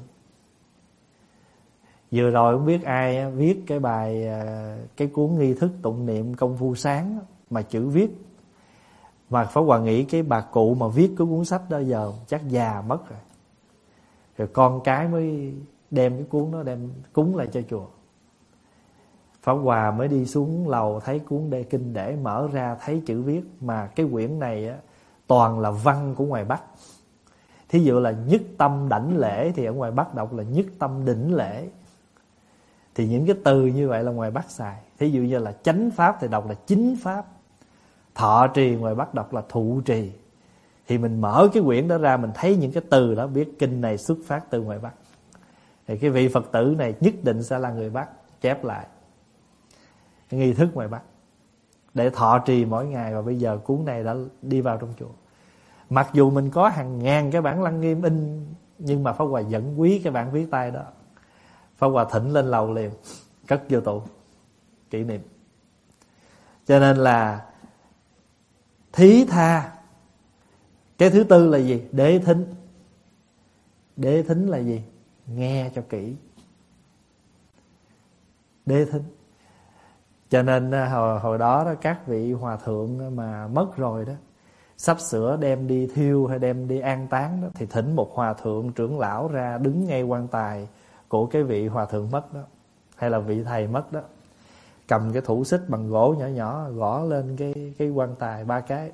Vừa rồi không biết ai viết cái bài, cái cuốn nghi thức tụng niệm công phu sáng mà chữ viết. Mà Pháp Hòa nghĩ cái bà cụ mà viết cái cuốn sách đó giờ chắc già mất rồi. Rồi con cái mới đem cái cuốn đó đem cúng lại cho chùa. Pháp Hòa mới đi xuống lầu thấy cuốn đề kinh để mở ra thấy chữ viết. Mà cái quyển này á, toàn là văn của ngoài Bắc. Thí dụ là nhất tâm đảnh lễ thì ở ngoài Bắc đọc là nhất tâm đỉnh lễ. Thì những cái từ như vậy là ngoài Bắc xài. Thí dụ như là chánh pháp thì đọc là chính pháp. Thọ trì ngoài Bắc đọc là thụ trì. Thì mình mở cái quyển đó ra mình thấy những cái từ đó, biết kinh này xuất phát từ ngoài Bắc. Thì cái vị Phật tử này nhất định sẽ là người Bắc chép lại cái nghi thức ngoài Bắc để thọ trì mỗi ngày. Và bây giờ cuốn này đã đi vào trong chùa. Mặc dù mình có hàng ngàn cái bản Lăng Nghiêm in, nhưng mà Pháp Hòa vẫn quý cái bản viết tay đó. Pháp Hòa thỉnh lên lầu liền, cất vô tủ kỷ niệm. Cho nên là thí tha. Cái thứ tư là gì? Đế thính. Đế thính là gì? Nghe cho kỹ. Đế thính. Cho nên hồi, hồi đó, đó các vị hòa thượng mà mất rồi đó, sắp sửa đem đi thiêu hay đem đi an táng đó, thì thỉnh một hòa thượng trưởng lão ra đứng ngay quan tài của cái vị hòa thượng mất đó, hay là vị thầy mất đó, cầm cái thủ xích bằng gỗ nhỏ nhỏ gõ lên cái cái quan tài ba cái.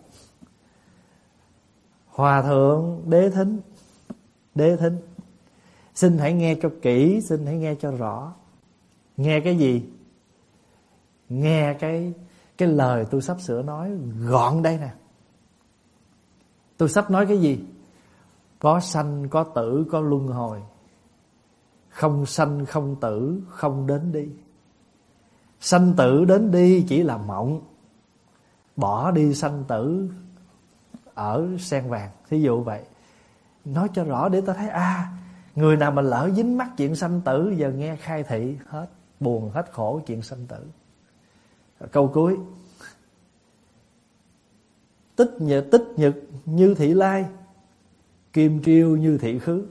Hòa thượng đế thính. Đế thính. Xin hãy nghe cho kỹ, xin hãy nghe cho rõ. Nghe cái gì? Nghe cái cái lời tôi sắp sửa nói gọn đây nè. Tôi sắp nói cái gì? Có sanh, có tử, có luân hồi. Không sanh, không tử, không đến đi. Sanh tử đến đi chỉ là mộng. Bỏ đi sanh tử ở sen vàng. Thí dụ vậy. Nói cho rõ để ta thấy à, người nào mà lỡ dính mắc chuyện sanh tử, giờ nghe khai thị hết, buồn hết khổ chuyện sanh tử. Câu cuối. Tích nhật, tích nhật như thị lai, kim triêu như thị khứ.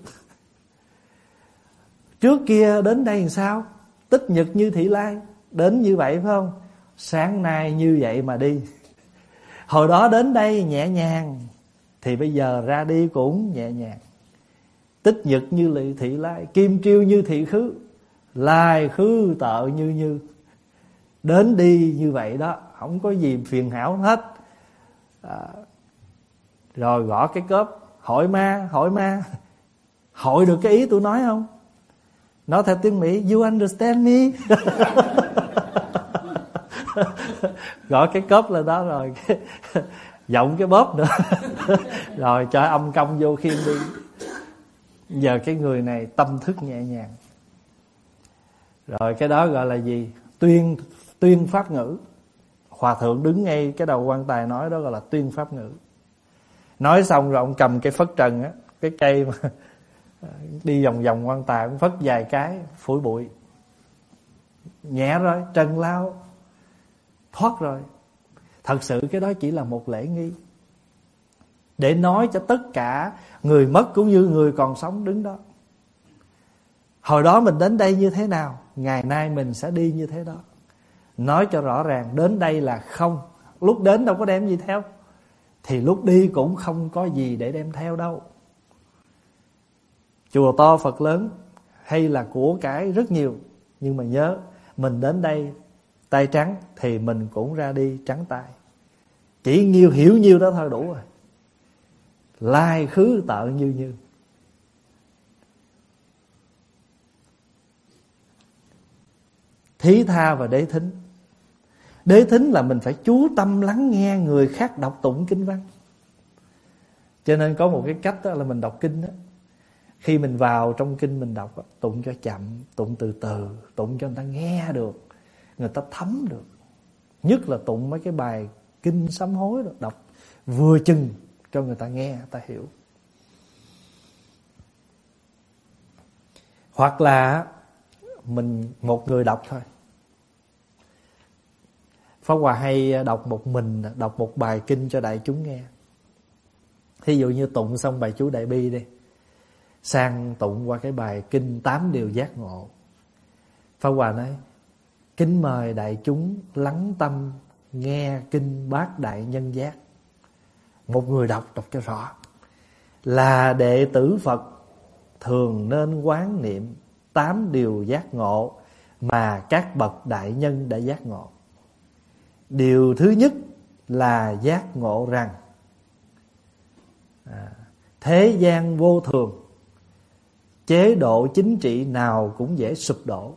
Trước kia đến đây làm sao? Tích nhật như thị lai, đến như vậy phải không? Sáng nay như vậy mà đi. Hồi đó đến đây nhẹ nhàng, thì bây giờ ra đi cũng nhẹ nhàng. Tích nhật như thị lai, kim triêu như thị khứ, lai khứ tợ như như. Đến đi như vậy đó, không có gì phiền não hết. À, rồi gõ cái cốp, hỏi ma, hỏi ma, hỏi được cái ý tôi nói không? Nói theo tiếng Mỹ, you understand me? Gõ cái cốp lên đó rồi cái, giọng cái bóp nữa. Rồi cho âm công vô khiên đi. Giờ cái người này tâm thức nhẹ nhàng. Rồi cái đó gọi là gì? Tuyên tuyên pháp ngữ. Hòa thượng đứng ngay cái đầu quan tài nói đó gọi là tuyên pháp ngữ. Nói xong rồi ông cầm cái phất trần á, cái cây mà đi vòng vòng quan tài, ông phất vài cái phủi bụi. Nhẹ rồi, trần lao, thoát rồi. Thật sự cái đó chỉ là một lễ nghi để nói cho tất cả người mất cũng như người còn sống đứng đó. Hồi đó mình đến đây như thế nào, ngày nay mình sẽ đi như thế đó. Nói cho rõ ràng, đến đây là không. Lúc đến đâu có đem gì theo. thì lúc đi cũng không có gì để đem theo đâu. Chùa to Phật lớn hay là của cải rất nhiều, nhưng mà nhớ mình đến đây tay trắng thì mình cũng ra đi trắng tay. Chỉ nhiêu hiểu nhiêu đó thôi đủ rồi. Lai khứ tợ như như. Thí tha và đế thính. Đế thính là mình phải chú tâm lắng nghe người khác đọc tụng kinh văn. Cho nên có một cái cách đó là mình đọc kinh đó, khi mình vào trong kinh mình đọc đó, tụng cho chậm, tụng từ từ, tụng cho người ta nghe được, người ta thấm được. Nhất là tụng mấy cái bài kinh sám hối đó, đọc vừa chừng cho người ta nghe, người ta hiểu. Hoặc là mình một người đọc thôi. Pháp Hòa hay đọc một mình, đọc một bài kinh cho đại chúng nghe. Thí dụ như tụng xong bài chú Đại Bi đi, sang tụng qua cái bài kinh Tám Điều Giác Ngộ. Pháp Hòa nói: kính mời đại chúng lắng tâm nghe kinh Bát Đại Nhân Giác. Một người đọc, đọc cho rõ. Là đệ tử Phật thường nên quán niệm tám điều giác ngộ mà các bậc đại nhân đã giác ngộ. Điều thứ nhất là giác ngộ rằng à, thế gian vô thường, chế độ chính trị nào cũng dễ sụp đổ.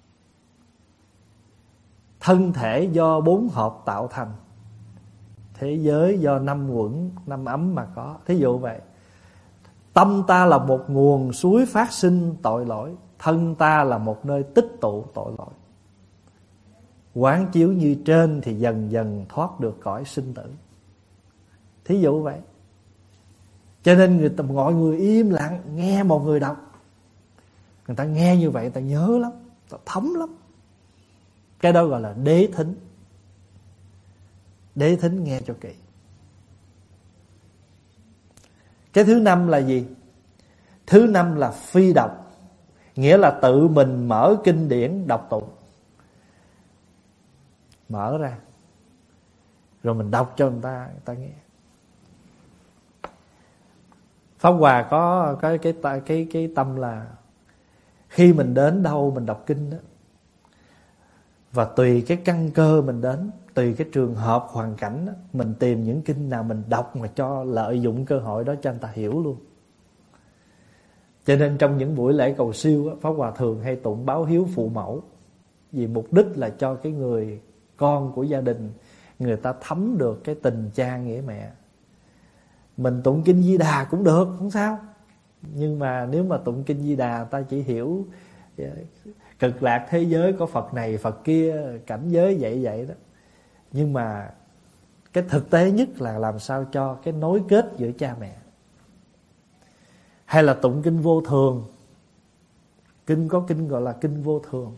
Thân thể do bốn hợp tạo thành, thế giới do năm quẩn, năm ấm mà có. Thí dụ vậy. Tâm ta là một nguồn suối phát sinh tội lỗi, thân ta là một nơi tích tụ tội lỗi. Quán chiếu như trên thì dần dần thoát được cõi sinh tử. Thí dụ vậy. Cho nên người ta, mọi người im lặng nghe một người đọc. Người ta nghe như vậy, người ta nhớ lắm, người ta thấm lắm. Cái đó gọi là đế thính. Đế thính nghe cho kỹ. Cái thứ năm là gì? Thứ năm là phi đọc. Nghĩa là tự mình mở kinh điển đọc tụng. Mở ra rồi mình đọc cho người ta, người ta nghe. Pháp Hòa có cái, cái, cái, cái, cái tâm là khi mình đến đâu mình đọc kinh đó, và tùy cái căn cơ mình đến, tùy cái trường hợp hoàn cảnh đó, mình tìm những kinh nào mình đọc mà cho lợi dụng cơ hội đó cho anh ta hiểu luôn. Cho nên trong những buổi lễ cầu siêu đó, Pháp Hòa thường hay tụng báo hiếu phụ mẫu, vì mục đích là cho cái người con của gia đình người ta thấm được cái tình cha nghĩa mẹ. Mình tụng kinh Di Đà cũng được, không sao. Nhưng mà nếu mà tụng kinh Di Đà ta chỉ hiểu cực lạc thế giới có Phật này Phật kia, cảnh giới vậy vậy đó. Nhưng mà cái thực tế nhất là làm sao cho cái nối kết giữa cha mẹ. Hay là tụng kinh vô thường. Kinh có kinh gọi là kinh vô thường.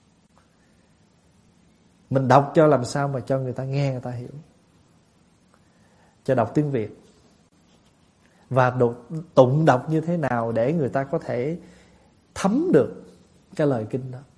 Mình đọc cho làm sao mà cho người ta nghe, người ta hiểu. Cho đọc tiếng Việt. Và đọc, tụng đọc như thế nào để người ta có thể thấm được cái lời kinh đó.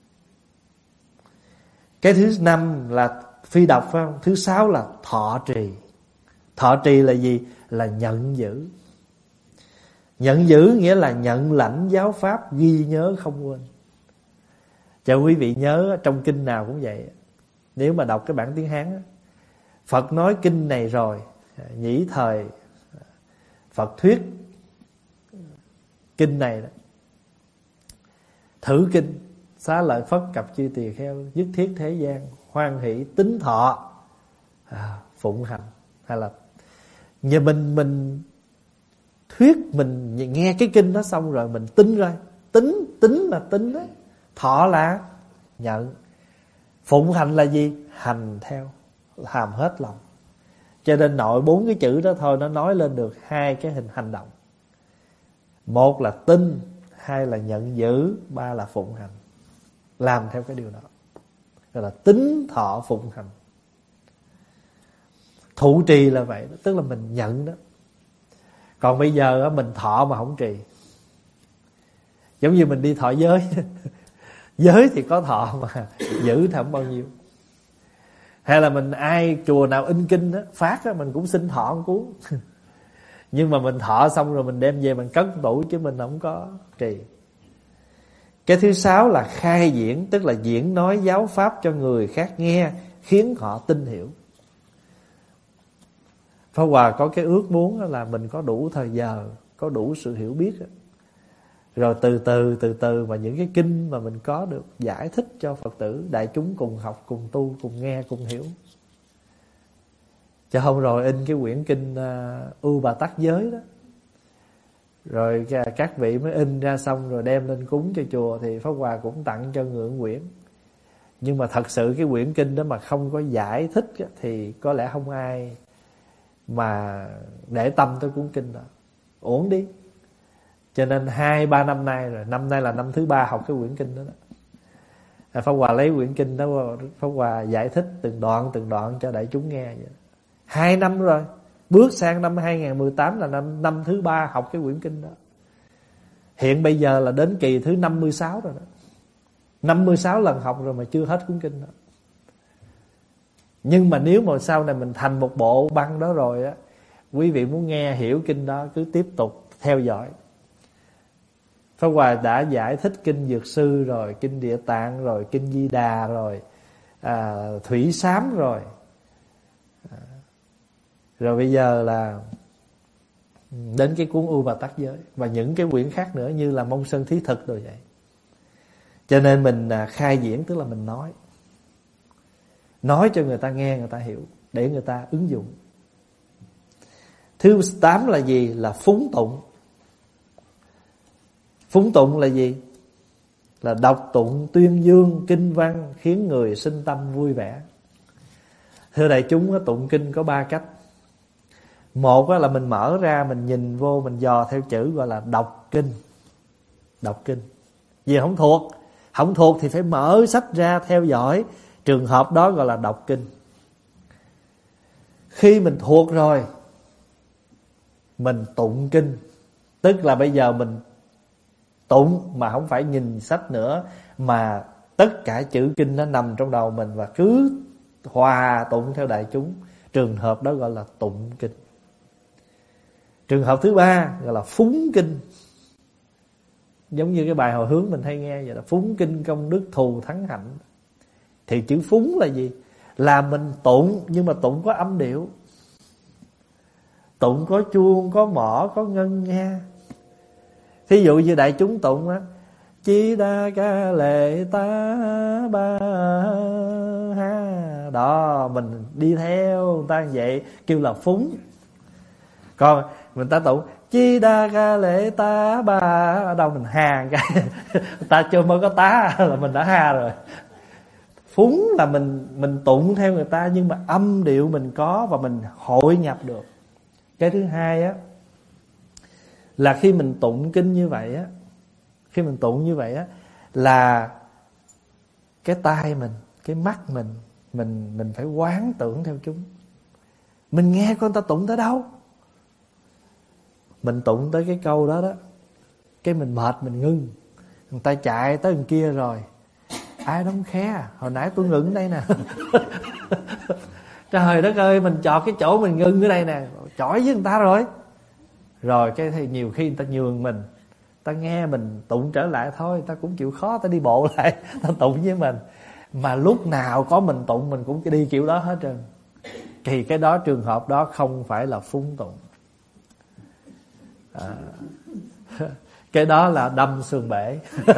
Cái thứ năm là phi đọc, phải không? Thứ sáu là thọ trì. Thọ trì là gì? Là nhận giữ. Nhận giữ nghĩa là nhận lãnh giáo pháp, ghi nhớ không quên. Cho quý vị nhớ trong kinh nào cũng vậy. Nếu mà đọc cái bản tiếng Hán, Phật nói kinh này rồi, nhĩ thời Phật thuyết kinh này đó. Thử kinh, xá lợi Phất cập chư tỳ kheo, nhất thiết thế gian, hoan hỷ tín thọ, à, phụng hành. Hay là như mình mình thuyết, mình nghe cái kinh đó xong rồi mình tính ra. Tính, tính là tính đó. Thọ là nhận. Phụng hành là gì? Hành theo, làm hết lòng. Cho nên nội bốn cái chữ đó thôi nó nói lên được hai cái hình hành động. Một là tin, hai là nhận giữ, ba là phụng hành. Làm theo cái điều đó. Gọi là tín thọ phụng hành. Thụ trì là vậy đó, tức là mình nhận đó. Còn bây giờ mình thọ mà không trì. Giống như mình đi thọ giới. Giới thì có thọ mà giữ thì không bao nhiêu. Hay là mình ai chùa nào in kinh đó, phát đó, mình cũng xin thọ một cuốn. Nhưng mà mình thọ xong rồi mình đem về mình cất tủ, chứ mình không có trì. Cái thứ sáu là khai diễn, tức là diễn nói giáo pháp cho người khác nghe, khiến họ tin hiểu. Pháp Hòa có cái ước muốn là mình có đủ thời giờ, có đủ sự hiểu biết, rồi từ từ từ từ mà những cái kinh mà mình có được giải thích cho Phật tử đại chúng cùng học, cùng tu, cùng nghe, cùng hiểu. Chứ không rồi in cái quyển kinh uh, U Bà Tát Giới đó, rồi các vị mới in ra xong rồi đem lên cúng cho chùa, thì Pháp Hòa cũng tặng cho người quyển. Nhưng mà thật sự cái quyển kinh đó mà không có giải thích thì có lẽ không ai mà để tâm tới cuốn kinh đó, uổng đi. Cho nên hai ba năm nay rồi, năm nay là năm thứ ba học cái quyển kinh đó, đó. Pháp Hòa lấy quyển kinh đó, Pháp Hòa giải thích từng đoạn từng đoạn cho đại chúng nghe vậy. Hai năm rồi, bước sang năm hai không một tám là năm, năm thứ ba học cái quyển kinh đó. Hiện bây giờ là đến kỳ thứ năm mươi sáu rồi đó. năm mươi sáu lần học rồi mà chưa hết cuốn kinh đó. Nhưng mà nếu mà sau này mình thành một bộ băng đó rồi á, quý vị muốn nghe hiểu kinh đó cứ tiếp tục theo dõi. Pháp Hòa đã giải thích kinh Dược Sư rồi, kinh Địa Tạng rồi, kinh Di Đà rồi, à, Thủy Sám rồi, à, rồi bây giờ là đến cái cuốn U Bà Tát Giới và những cái quyển khác nữa như là Mông Sơn Thí Thực rồi vậy. Cho nên mình à, khai diễn tức là mình nói, nói cho người ta nghe, người ta hiểu, để người ta ứng dụng. Thứ tám là gì? Là phúng tụng. Phúng tụng là gì? Là đọc tụng tuyên dương kinh văn khiến người sinh tâm vui vẻ. Thưa đại chúng, tụng kinh có ba cách. Một là mình mở ra, mình nhìn vô, mình dò theo chữ, gọi là đọc kinh. Đọc kinh. Vì không thuộc, không thuộc thì phải mở sách ra theo dõi. Trường hợp đó gọi là đọc kinh. Khi mình thuộc rồi, mình tụng kinh. Tức là bây giờ mình tụng mà không phải nhìn sách nữa, mà tất cả chữ kinh nó nằm trong đầu mình và cứ hòa tụng theo đại chúng. Trường hợp đó gọi là tụng kinh. Trường hợp thứ ba gọi là phúng kinh. Giống như cái bài hồi hướng mình hay nghe vậy đó, phúng kinh công đức thù thắng hạnh. Thì chữ phúng là gì? Là mình tụng, nhưng mà tụng có âm điệu, tụng có chuông, có mõ, có ngân nga. Thí dụ như đại chúng tụng á, Chi đa ca lệ ta ba ha, đó mình đi theo người ta vậy kêu là phúng. Còn mình ta tụng Chi đa ca lệ ta ba, ở đâu mình ha cái ta chưa mới có tá là mình đã ha rồi. Phúng là mình mình tụng theo người ta, nhưng mà âm điệu mình có và mình hội nhập được. Cái thứ hai á là khi mình tụng kinh như vậy á, khi mình tụng như vậy á là cái tai mình, cái mắt mình, mình mình phải quán tưởng theo chúng. Mình nghe con ta tụng tới đâu, mình tụng tới cái câu đó đó, cái mình mệt mình ngưng. Người ta chạy tới bên kia rồi, ai đóng khe, hồi nãy tôi ngừng đây nè. Trời đất ơi, mình chọt cái chỗ mình ngưng ở đây nè, chỏi với người ta rồi. Rồi cái thì nhiều khi người ta nhường mình, ta nghe mình tụng trở lại thôi, ta cũng chịu khó, ta đi bộ lại, ta tụng với mình. Mà lúc nào có mình tụng mình cũng đi kiểu đó hết trơn. Thì cái đó, trường hợp đó không phải là phúng tụng, à, cái đó là đâm sườn bể.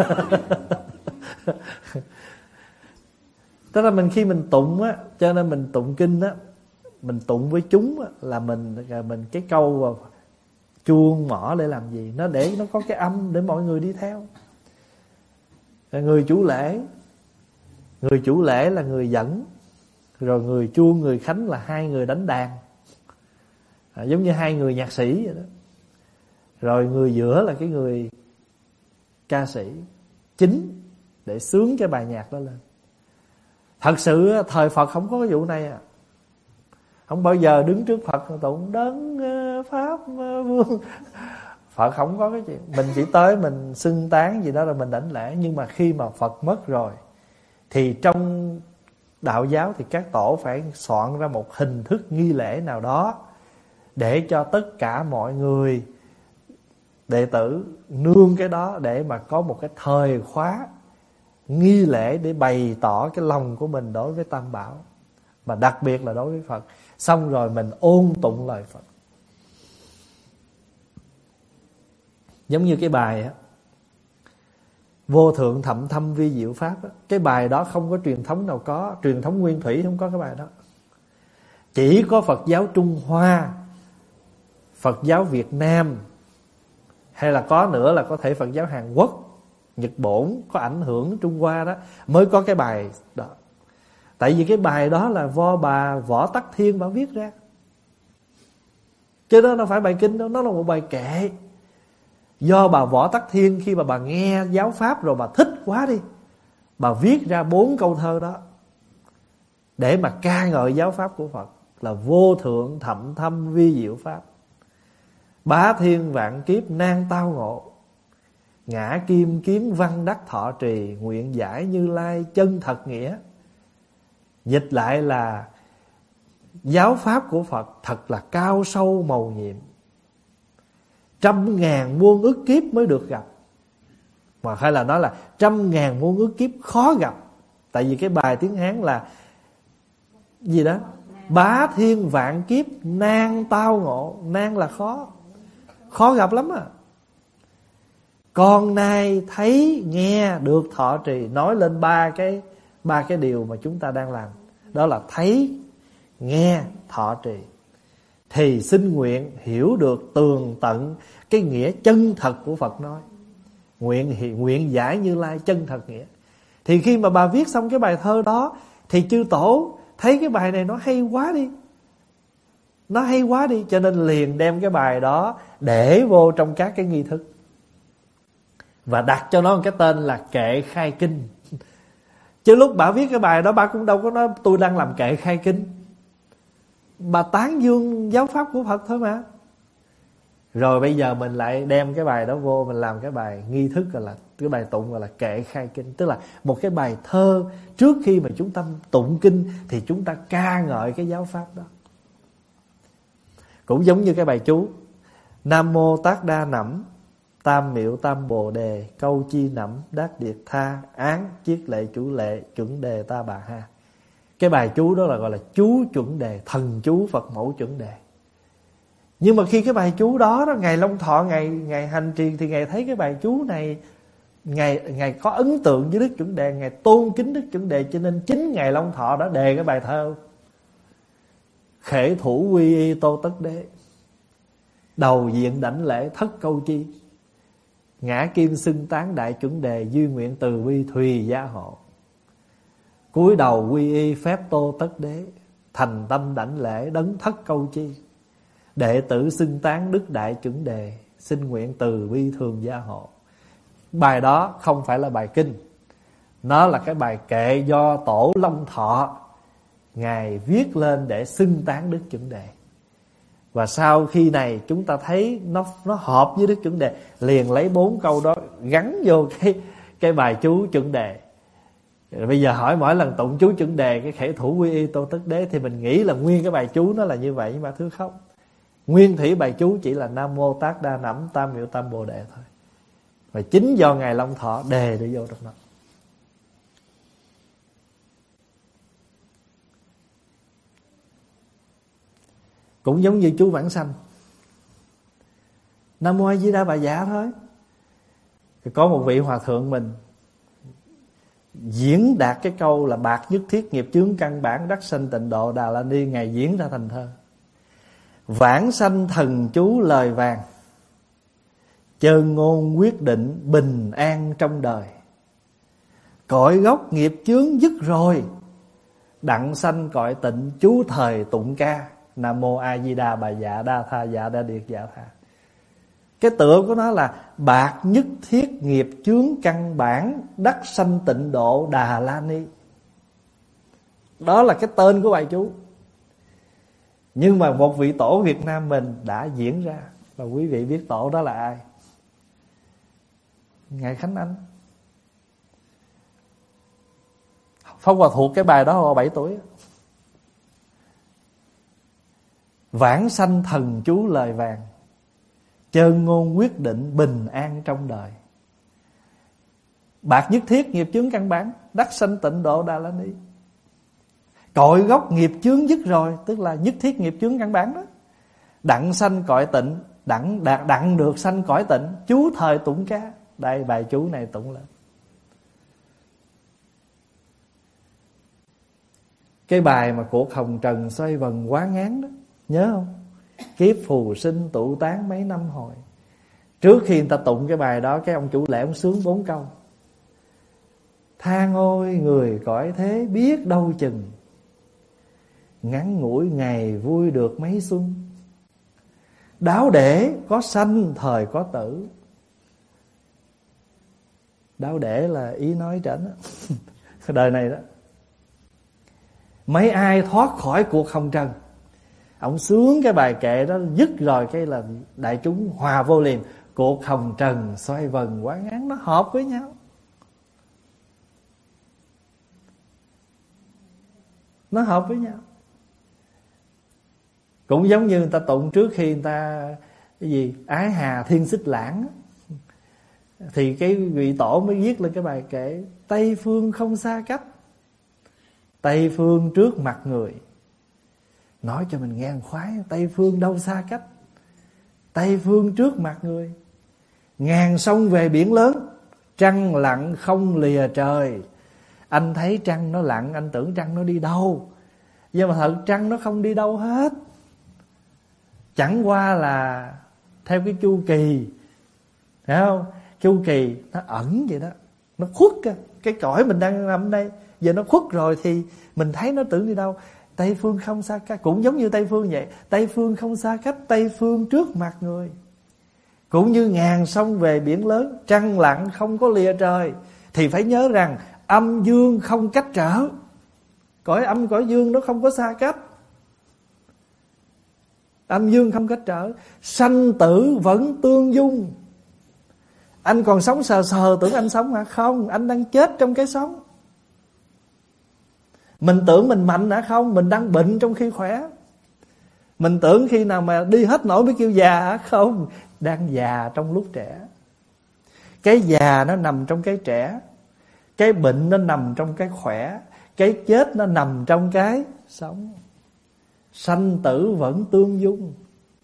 Tức là mình khi mình tụng á, cho nên mình tụng kinh á, mình tụng với chúng á, là mình mình cái câu chuông mỏ để làm gì? Nó để nó có cái âm để mọi người đi theo. Người chủ lễ, người chủ lễ là người dẫn, rồi người chuông, người khánh là hai người đánh đàn, à, giống như hai người nhạc sĩ vậy đó. Rồi người giữa là cái người ca sĩ chính để xướng cái bài nhạc đó lên. Thật sự thời Phật không có cái vụ này à. Không bao giờ đứng trước Phật tụng đấng pháp vương. Phật không có cái chuyện. Mình chỉ tới mình xưng tán gì đó rồi mình đảnh lễ. Nhưng mà khi mà Phật mất rồi thì trong đạo giáo thì các tổ phải soạn ra một hình thức nghi lễ nào đó để cho tất cả mọi người đệ tử nương cái đó để mà có một cái thời khóa nghi lễ để bày tỏ cái lòng của mình đối với Tam Bảo, mà đặc biệt là đối với Phật. Xong rồi mình ôn tụng lời Phật. Giống như cái bài á, Vô thượng thậm thâm vi diệu pháp á, cái bài đó không có truyền thống nào có, truyền thống nguyên thủy không có cái bài đó. Chỉ có Phật giáo Trung Hoa, Phật giáo Việt Nam, hay là có nữa là có thể Phật giáo Hàn Quốc, Nhật Bản có ảnh hưởng Trung Hoa đó mới có cái bài đó. Tại vì cái bài đó là do bà Võ Tắc Thiên bà viết ra, chứ đó đâu phải bài kinh đâu, nó là một bài kệ. Do bà Võ Tắc Thiên khi mà bà nghe giáo pháp rồi bà thích quá đi, bà viết ra bốn câu thơ đó để mà ca ngợi giáo pháp của Phật là vô thượng thậm thâm vi diệu pháp, bá thiên vạn kiếp nan tao ngộ, ngã kim kiến văn đắc thọ trì, nguyện giải Như Lai chân thật nghĩa. Dịch lại là giáo pháp của Phật thật là cao sâu mầu nhiệm, trăm ngàn muôn ức kiếp mới được gặp, mà hay là nói là trăm ngàn muôn ức kiếp khó gặp. Tại vì cái bài tiếng Hán là gì đó, bá thiên vạn kiếp nan tao ngộ. Nan là khó, khó gặp lắm à. Con nay thấy nghe được thọ trì, nói lên ba cái ba cái điều mà chúng ta đang làm, đó là thấy, nghe, thọ trì. Thì xin nguyện hiểu được tường tận cái nghĩa chân thật của Phật nói, nguyện nguyện giải Như Lai chân thật nghĩa. Thì khi mà bà viết xong cái bài thơ đó thì chư tổ thấy cái bài này nó hay quá đi, nó hay quá đi, cho nên liền đem cái bài đó để vô trong các cái nghi thức và đặt cho nó một cái tên là kệ khai kinh. Chứ lúc bà viết cái bài đó bà cũng đâu có nói tôi đang làm kệ khai kinh, bà tán dương giáo pháp của Phật thôi mà. Rồi bây giờ mình lại đem cái bài đó vô, mình làm cái bài nghi thức gọi là cái bài tụng gọi là kệ khai kinh, tức là một cái bài thơ trước khi mà chúng ta tụng kinh thì chúng ta ca ngợi cái giáo pháp đó. Cũng giống như cái bài chú Nam mô Tát Đa Nẵm Tam Miệu Tam Bồ Đề, câu chi nẫm đát điệt tha, án chiết lệ chủ lệ chuẩn đề ta bà ha. Cái bài chú đó là gọi là chú chuẩn đề, thần chú Phật mẫu chuẩn đề. Nhưng mà khi cái bài chú đó, đó Ngài Long Thọ, Ngài, Ngài hành trì thì Ngài thấy cái bài chú này Ngài, Ngài có ấn tượng với Đức Chuẩn Đề, Ngài tôn kính Đức Chuẩn Đề, cho nên chính Ngài Long Thọ đã đề cái bài thơ khể thủ quy y tô tất đế, đầu diện đảnh lễ thất câu chi, ngã kim xưng tán đại chuẩn đề, duy nguyện từ bi thùy gia hộ, cúi đầu quy y phép tô tất đế, thành tâm đảnh lễ đấng thất câu chi, đệ tử xưng tán đức đại chuẩn đề, xin nguyện từ bi thường gia hộ. Bài đó không phải là bài kinh, nó là cái bài kệ do tổ Long Thọ Ngài viết lên để xưng tán Đức Chuẩn Đề. Và sau khi này chúng ta thấy nó nó hợp với Đức Chuẩn Đề, liền lấy bốn câu đó gắn vô cái cái bài chú Chuẩn Đề. Rồi bây giờ hỏi mỗi lần tụng chú Chuẩn Đề cái khể thủ quy y tô tất đế thì mình nghĩ là nguyên cái bài chú nó là như vậy, nhưng mà thưa không. Nguyên thủy bài chú chỉ là Nam mô Tát Đa Nẵm Tam Miệu Tam Bồ Đề thôi. Và chính do Ngài Long Thọ đề để vô trong đó. Cũng giống như chú Vãng Sanh, Nam mô A Di Đà Bà Dạ thôi. Thì có một vị hòa thượng mình diễn đạt cái câu là bạc nhất thiết nghiệp chướng căn bản đắc sanh tịnh độ Đà La Ni, Ngài diễn ra thành thơ. Vãng sanh thần chú lời vàng, chơn ngôn quyết định bình an trong đời. Cội gốc nghiệp chướng dứt rồi, đặng sanh cõi tịnh chú thời tụng ca. Nam mô A Di Đà Bà Dạ Đa Tha Dạ Đa Điệt Dạ Tha. Cái tựa của nó là bạc nhất thiết nghiệp chướng căn bản đắc sanh tịnh độ Đà La Ni. Đó là cái tên của bài chú. Nhưng mà một vị tổ Việt Nam mình đã diễn ra. Và quý vị biết tổ đó là ai? Ngài Khánh Anh. Pháp Hòa thuộc cái bài đó hồi bảy tuổi. Vãng sanh thần chú lời vàng, chơn ngôn quyết định bình an trong đời. Bạc nhất thiết nghiệp chướng căn bản, đắc sanh tịnh độ Đà La Ni. Cội gốc nghiệp chướng dứt rồi, tức là nhất thiết nghiệp chướng căn bản đó. Đặng sanh cõi tịnh, đặng, đặng, đặng được sanh cõi tịnh, chú thời tụng ca. Đây bài chú này tụng lên. Cái bài mà cuộc hồng trần xoay vần quá ngán đó, nhớ không? Kiếp phù sinh tụ tán mấy năm hồi. Trước khi người ta tụng cái bài đó, cái ông chủ lễ ông sướng bốn câu. Than ôi người cõi thế biết đâu chừng, ngắn ngủi ngày vui được mấy xuân. Đáo để có sanh thời có tử. Đáo để là ý nói trển đó. Đời này đó, mấy ai thoát khỏi cuộc hồng trần. Ông sướng cái bài kệ đó dứt rồi, cái là đại chúng hòa vô liền. Cuộc hồng trần xoay vần quá ngắn, nó hợp với nhau. Nó hợp với nhau. Cũng giống như người ta tụng trước khi người ta cái gì ái hà thiên xích lãng, thì cái vị tổ mới viết lên cái bài kệ Tây phương không xa cách, Tây phương trước mặt người. Nói cho mình nghe khoái. Tây phương đâu xa cách, Tây phương trước mặt người. Ngàn sông về biển lớn, trăng lặng không lìa trời. Anh thấy trăng nó lặng, anh tưởng trăng nó đi đâu, nhưng mà thật trăng nó không đi đâu hết. Chẳng qua là theo cái chu kỳ, thấy không? Chu kỳ nó ẩn vậy đó, nó khuất kìa. Cái cõi mình đang nằm đây, giờ nó khuất rồi thì mình thấy nó tưởng đi đâu. Tây phương không xa cách, cũng giống như Tây phương vậy. Tây phương không xa cách, Tây phương trước mặt người. Cũng như ngàn sông về biển lớn, trăng lặng không có lìa trời. Thì phải nhớ rằng âm dương không cách trở. Cõi âm cõi dương nó không có xa cách. Âm dương không cách trở. Sanh tử vẫn tương dung. Anh còn sống sờ sờ tưởng anh sống hả? Không, anh đang chết trong cái sống. Mình tưởng mình mạnh hả? Không, mình đang bệnh trong khi khỏe. Mình tưởng khi nào mà đi hết nổi mới kêu già hả? Không, đang già trong lúc trẻ. Cái già nó nằm trong cái trẻ, cái bệnh nó nằm trong cái khỏe, cái chết nó nằm trong cái sống. Sanh tử vẫn tương dung.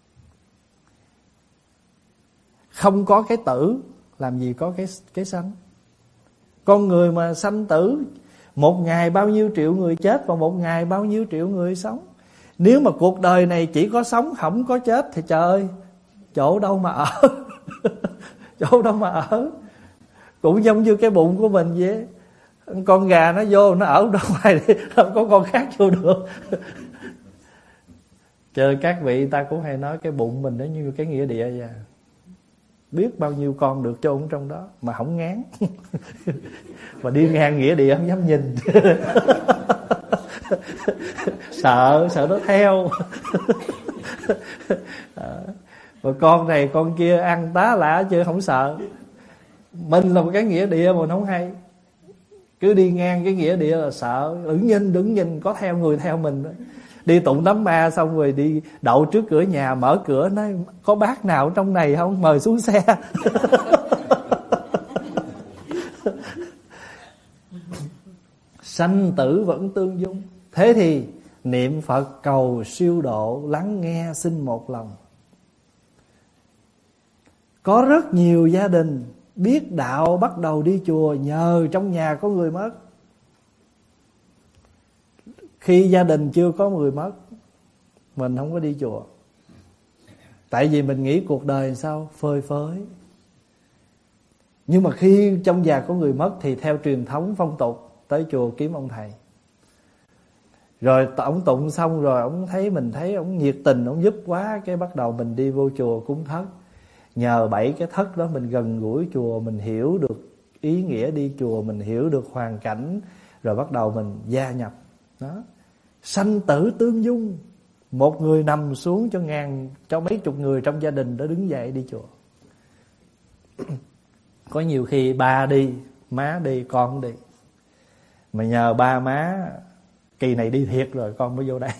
Không có cái tử, làm gì có cái, cái sanh. Con người mà sanh tử, một ngày bao nhiêu triệu người chết, và một ngày bao nhiêu triệu người sống. Nếu mà cuộc đời này chỉ có sống không có chết thì trời ơi, chỗ đâu mà ở. Chỗ đâu mà ở. Cũng giống như cái bụng của mình vậy. Con gà nó vô nó ở ra ngoài đi, không có con khác vô được. Trời, các vị ta cũng hay nói cái bụng mình nó như cái nghĩa địa vậy. Biết bao nhiêu con được chôn trong đó mà không ngán. Mà đi ngang nghĩa địa không dám nhìn. Sợ, sợ nó theo. Và con này con kia ăn tá lạ chứ không sợ. Mình là một cái nghĩa địa mà nó không hay. Cứ đi ngang cái nghĩa địa là sợ. Đừng nhìn, đừng nhìn, có theo người theo mình đó. Đi tụng đám ma xong rồi đi đậu trước cửa nhà, mở cửa nói có bác nào trong này không, mời xuống xe. Sanh tử vẫn tương dung. Thế thì niệm Phật cầu siêu độ, lắng nghe xin một lòng. Có rất nhiều gia đình biết đạo bắt đầu đi chùa nhờ trong nhà có người mất. Khi gia đình chưa có người mất, mình không có đi chùa. Tại vì mình nghĩ cuộc đời sao phơi phới. Nhưng mà khi trong nhà có người mất thì theo truyền thống phong tục tới chùa kiếm ông thầy. Rồi ông tụng xong rồi ông thấy mình thấy ông nhiệt tình, ông giúp quá, cái bắt đầu mình đi vô chùa cúng thất. Nhờ bảy cái thất đó mình gần gũi chùa, mình hiểu được ý nghĩa đi chùa, mình hiểu được hoàn cảnh, rồi bắt đầu mình gia nhập. Đó. Sanh tử tương dung. Một người nằm xuống cho ngàn, cho mấy chục người trong gia đình đó đứng dậy đi chùa. Có nhiều khi ba đi, má đi, con đi. Mà nhờ ba má kỳ này đi thiệt rồi con mới vô đây.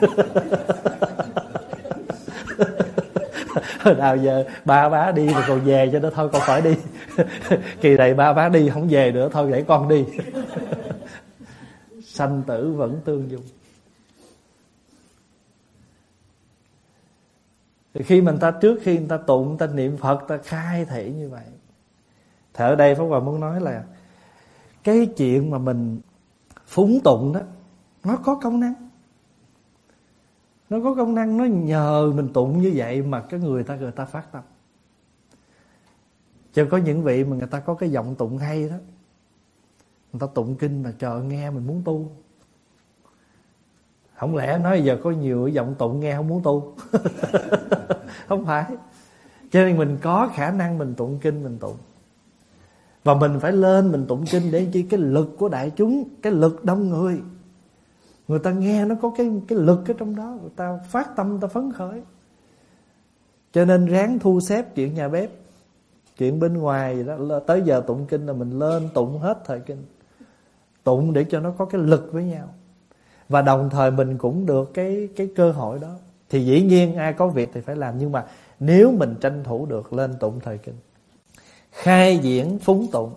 Nào giờ ba má đi mà còn về cho nó thôi con phải đi. Kỳ này ba má đi không về nữa thôi để con đi. Sanh tử vẫn tương dung. Thì khi mình ta trước khi người ta tụng, người ta niệm Phật, ta khai thị như vậy. Thì ở đây Pháp Hòa muốn nói là cái chuyện mà mình phúng tụng đó, nó có công năng. Nó có công năng, nó nhờ mình tụng như vậy mà cái người ta người ta phát tâm. Chứ có những vị mà người ta có cái giọng tụng hay đó, người ta tụng kinh mà trời nghe mình muốn tu. Không lẽ nói giờ có nhiều giọng tụng nghe không muốn tu. Không phải. Cho nên mình có khả năng mình tụng kinh mình tụng. Và mình phải lên mình tụng kinh để chi cái lực của đại chúng, cái lực đông người, người ta nghe nó có cái cái lực ở trong đó, người ta phát tâm, người ta phấn khởi. Cho nên ráng thu xếp chuyện nhà bếp, chuyện bên ngoài đó, tới giờ tụng kinh là mình lên tụng hết thời kinh, tụng để cho nó có cái lực với nhau. Và đồng thời mình cũng được cái cái cơ hội đó. Thì dĩ nhiên ai có việc thì phải làm, nhưng mà nếu mình tranh thủ được lên tụng thời kinh, khai diễn phúng tụng.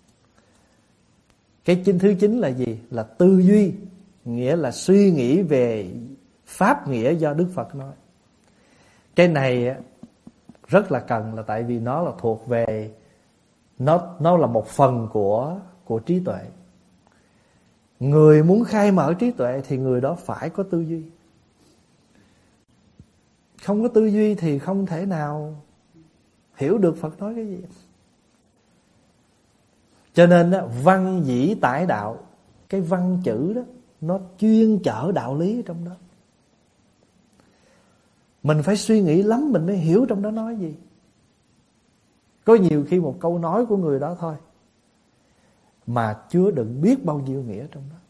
Cái chính thứ chính là gì? Là tư duy, nghĩa là suy nghĩ về pháp nghĩa do Đức Phật nói. Cái này rất là cần, là tại vì nó là thuộc về, nó nó là một phần của của trí tuệ. Người muốn khai mở trí tuệ thì người đó phải có tư duy. Không có tư duy thì không thể nào hiểu được Phật nói cái gì. Cho nên đó, văn dĩ tải đạo, cái văn chữ đó nó chuyên chở đạo lý ở trong đó. Mình phải suy nghĩ lắm mình mới hiểu trong đó nói gì. Có nhiều khi một câu nói của người đó thôi mà chứa đựng biết bao nhiêu nghĩa trong đó.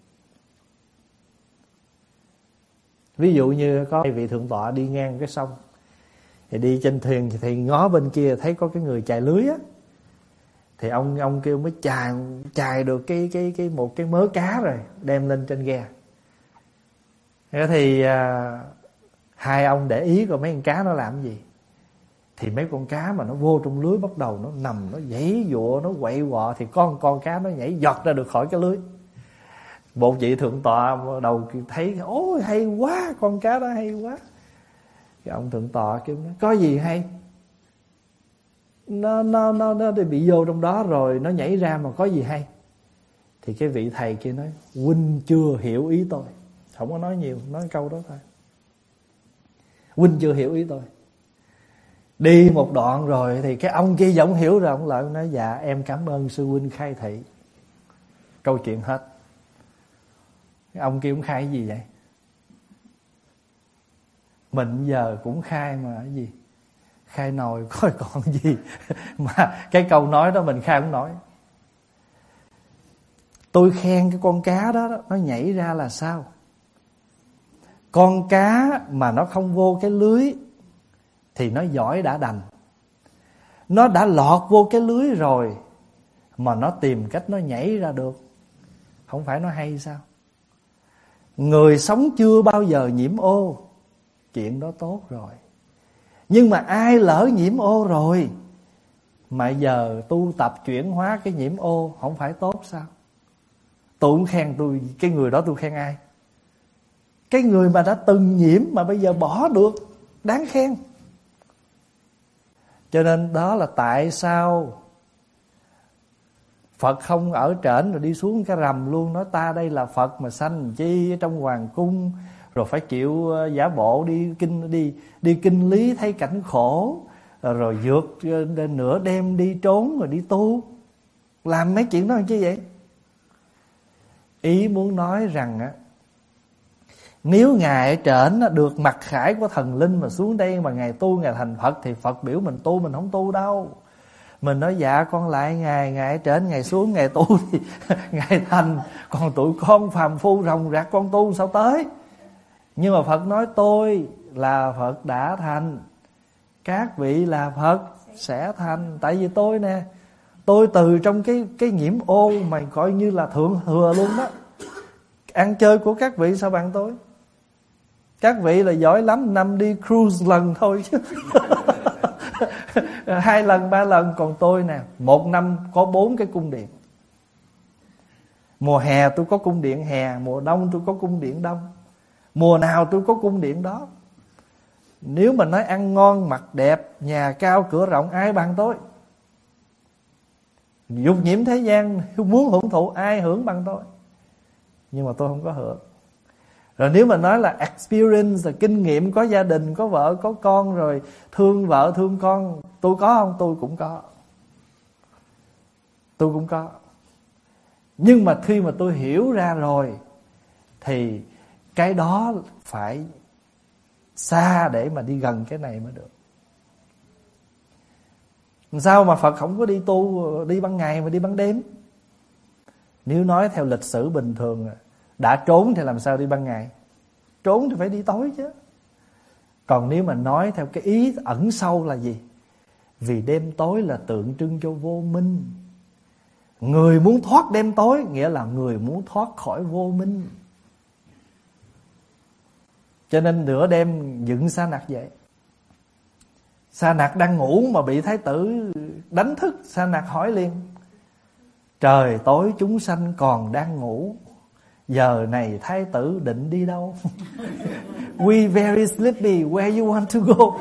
Ví dụ như có vị thượng tọa đi ngang cái sông, thì đi trên thuyền thì ngó bên kia thấy có cái người chài lưới á, thì ông ông kêu mới chài chài được cái cái cái một cái mớ cá rồi đem lên trên ghe. Thế thì à, hai ông để ý coi mấy con cá nó làm gì. Thì mấy con cá mà nó vô trong lưới bắt đầu nó nằm, nó giãy giụa, nó quậy quọ, thì con con cá nó nhảy giọt ra được khỏi cái lưới. Một vị thượng tọa đầu thấy ôi hay quá, con cá đó hay quá. Cái ông thượng tọa kêu có gì hay? Nó nó nó nó bị vô trong đó rồi nó nhảy ra mà có gì hay? Thì cái vị thầy kia nói huynh chưa hiểu ý tôi. Không có nói nhiều, nói câu đó thôi. Huynh chưa hiểu ý tôi. Đi một đoạn rồi thì cái ông kia vẫn hiểu rồi, ông lại nói dạ em cảm ơn sư huynh khai thị. Câu chuyện hết. Cái ông kia cũng khai cái gì vậy? Mình giờ cũng khai mà cái gì? Khai nồi coi còn gì. Mà cái câu nói đó mình khai không nói. Tôi khen cái con cá đó, nó nhảy ra là sao? Con cá mà nó không vô cái lưới thì nó giỏi đã đành. Nó đã lọt vô cái lưới rồi mà nó tìm cách nó nhảy ra được, không phải nó hay sao? Người sống chưa bao giờ nhiễm ô, chuyện đó tốt rồi. Nhưng mà ai lỡ nhiễm ô rồi mà giờ tu tập chuyển hóa cái nhiễm ô, không phải tốt sao? Tôi cũng khen tôi, cái người đó tôi khen ai? Cái người mà đã từng nhiễm mà bây giờ bỏ được, đáng khen. Cho nên đó là tại sao Phật không ở trển rồi đi xuống cái rầm luôn, nói ta đây là Phật mà sanh chi ở trong hoàng cung, rồi phải chịu giả bộ đi kinh đi đi kinh lý thấy cảnh khổ, rồi vượt nửa đêm đi trốn rồi đi tu, làm mấy chuyện đó làm chi vậy? Ý muốn nói rằng á, nếu Ngài ở trển được mặc khải của thần linh mà xuống đây mà Ngài tu, Ngài thành Phật, thì Phật biểu mình tu, mình không tu đâu. Mình nói dạ con lại Ngài, Ngài ở trển, Ngài xuống, Ngài tu thì Ngài thành. Còn tụi con phàm phu ròng rạc con tu sao tới? Nhưng mà Phật nói tôi là Phật đã thành, các vị là Phật sẽ thành. Tại vì tôi nè, Tôi từ trong cái cái nhiễm ô mà coi như là thượng thừa luôn đó. Ăn chơi của các vị sao bằng tôi? Các vị là giỏi lắm, năm đi cruise lần thôi chứ. Hai lần, ba lần. Còn tôi nè, một năm có bốn cái cung điện. Mùa hè tôi có cung điện hè, mùa đông tôi có cung điện đông. Mùa nào tôi có cung điện đó. Nếu mà nói ăn ngon, mặc đẹp, nhà cao, cửa rộng, ai bằng tôi? Dục nhiễm thế gian, muốn hưởng thụ ai hưởng bằng tôi? Nhưng mà tôi không có hưởng. Rồi nếu mà nói là experience, là kinh nghiệm, có gia đình, có vợ, có con, rồi thương vợ, thương con, tôi có không? Tôi cũng có. Tôi cũng có. Nhưng mà khi mà tôi hiểu ra rồi thì cái đó phải xa để mà đi gần cái này mới được. Sao mà Phật không có đi tu đi ban ngày mà đi ban đêm? Nếu nói theo lịch sử bình thường, đã trốn thì làm sao đi ban ngày? Trốn thì phải đi tối chứ. Còn nếu mà nói theo cái ý ẩn sâu là gì? Vì đêm tối là tượng trưng cho vô minh. Người muốn thoát đêm tối nghĩa là người muốn thoát khỏi vô minh. Cho nên nửa đêm dựng Sa Nặc dậy. Sa Nặc đang ngủ mà bị Thái tử đánh thức. Sa Nặc hỏi liền: trời tối chúng sanh còn đang ngủ, giờ này Thái tử định đi đâu? We very sleepy, where you want to go?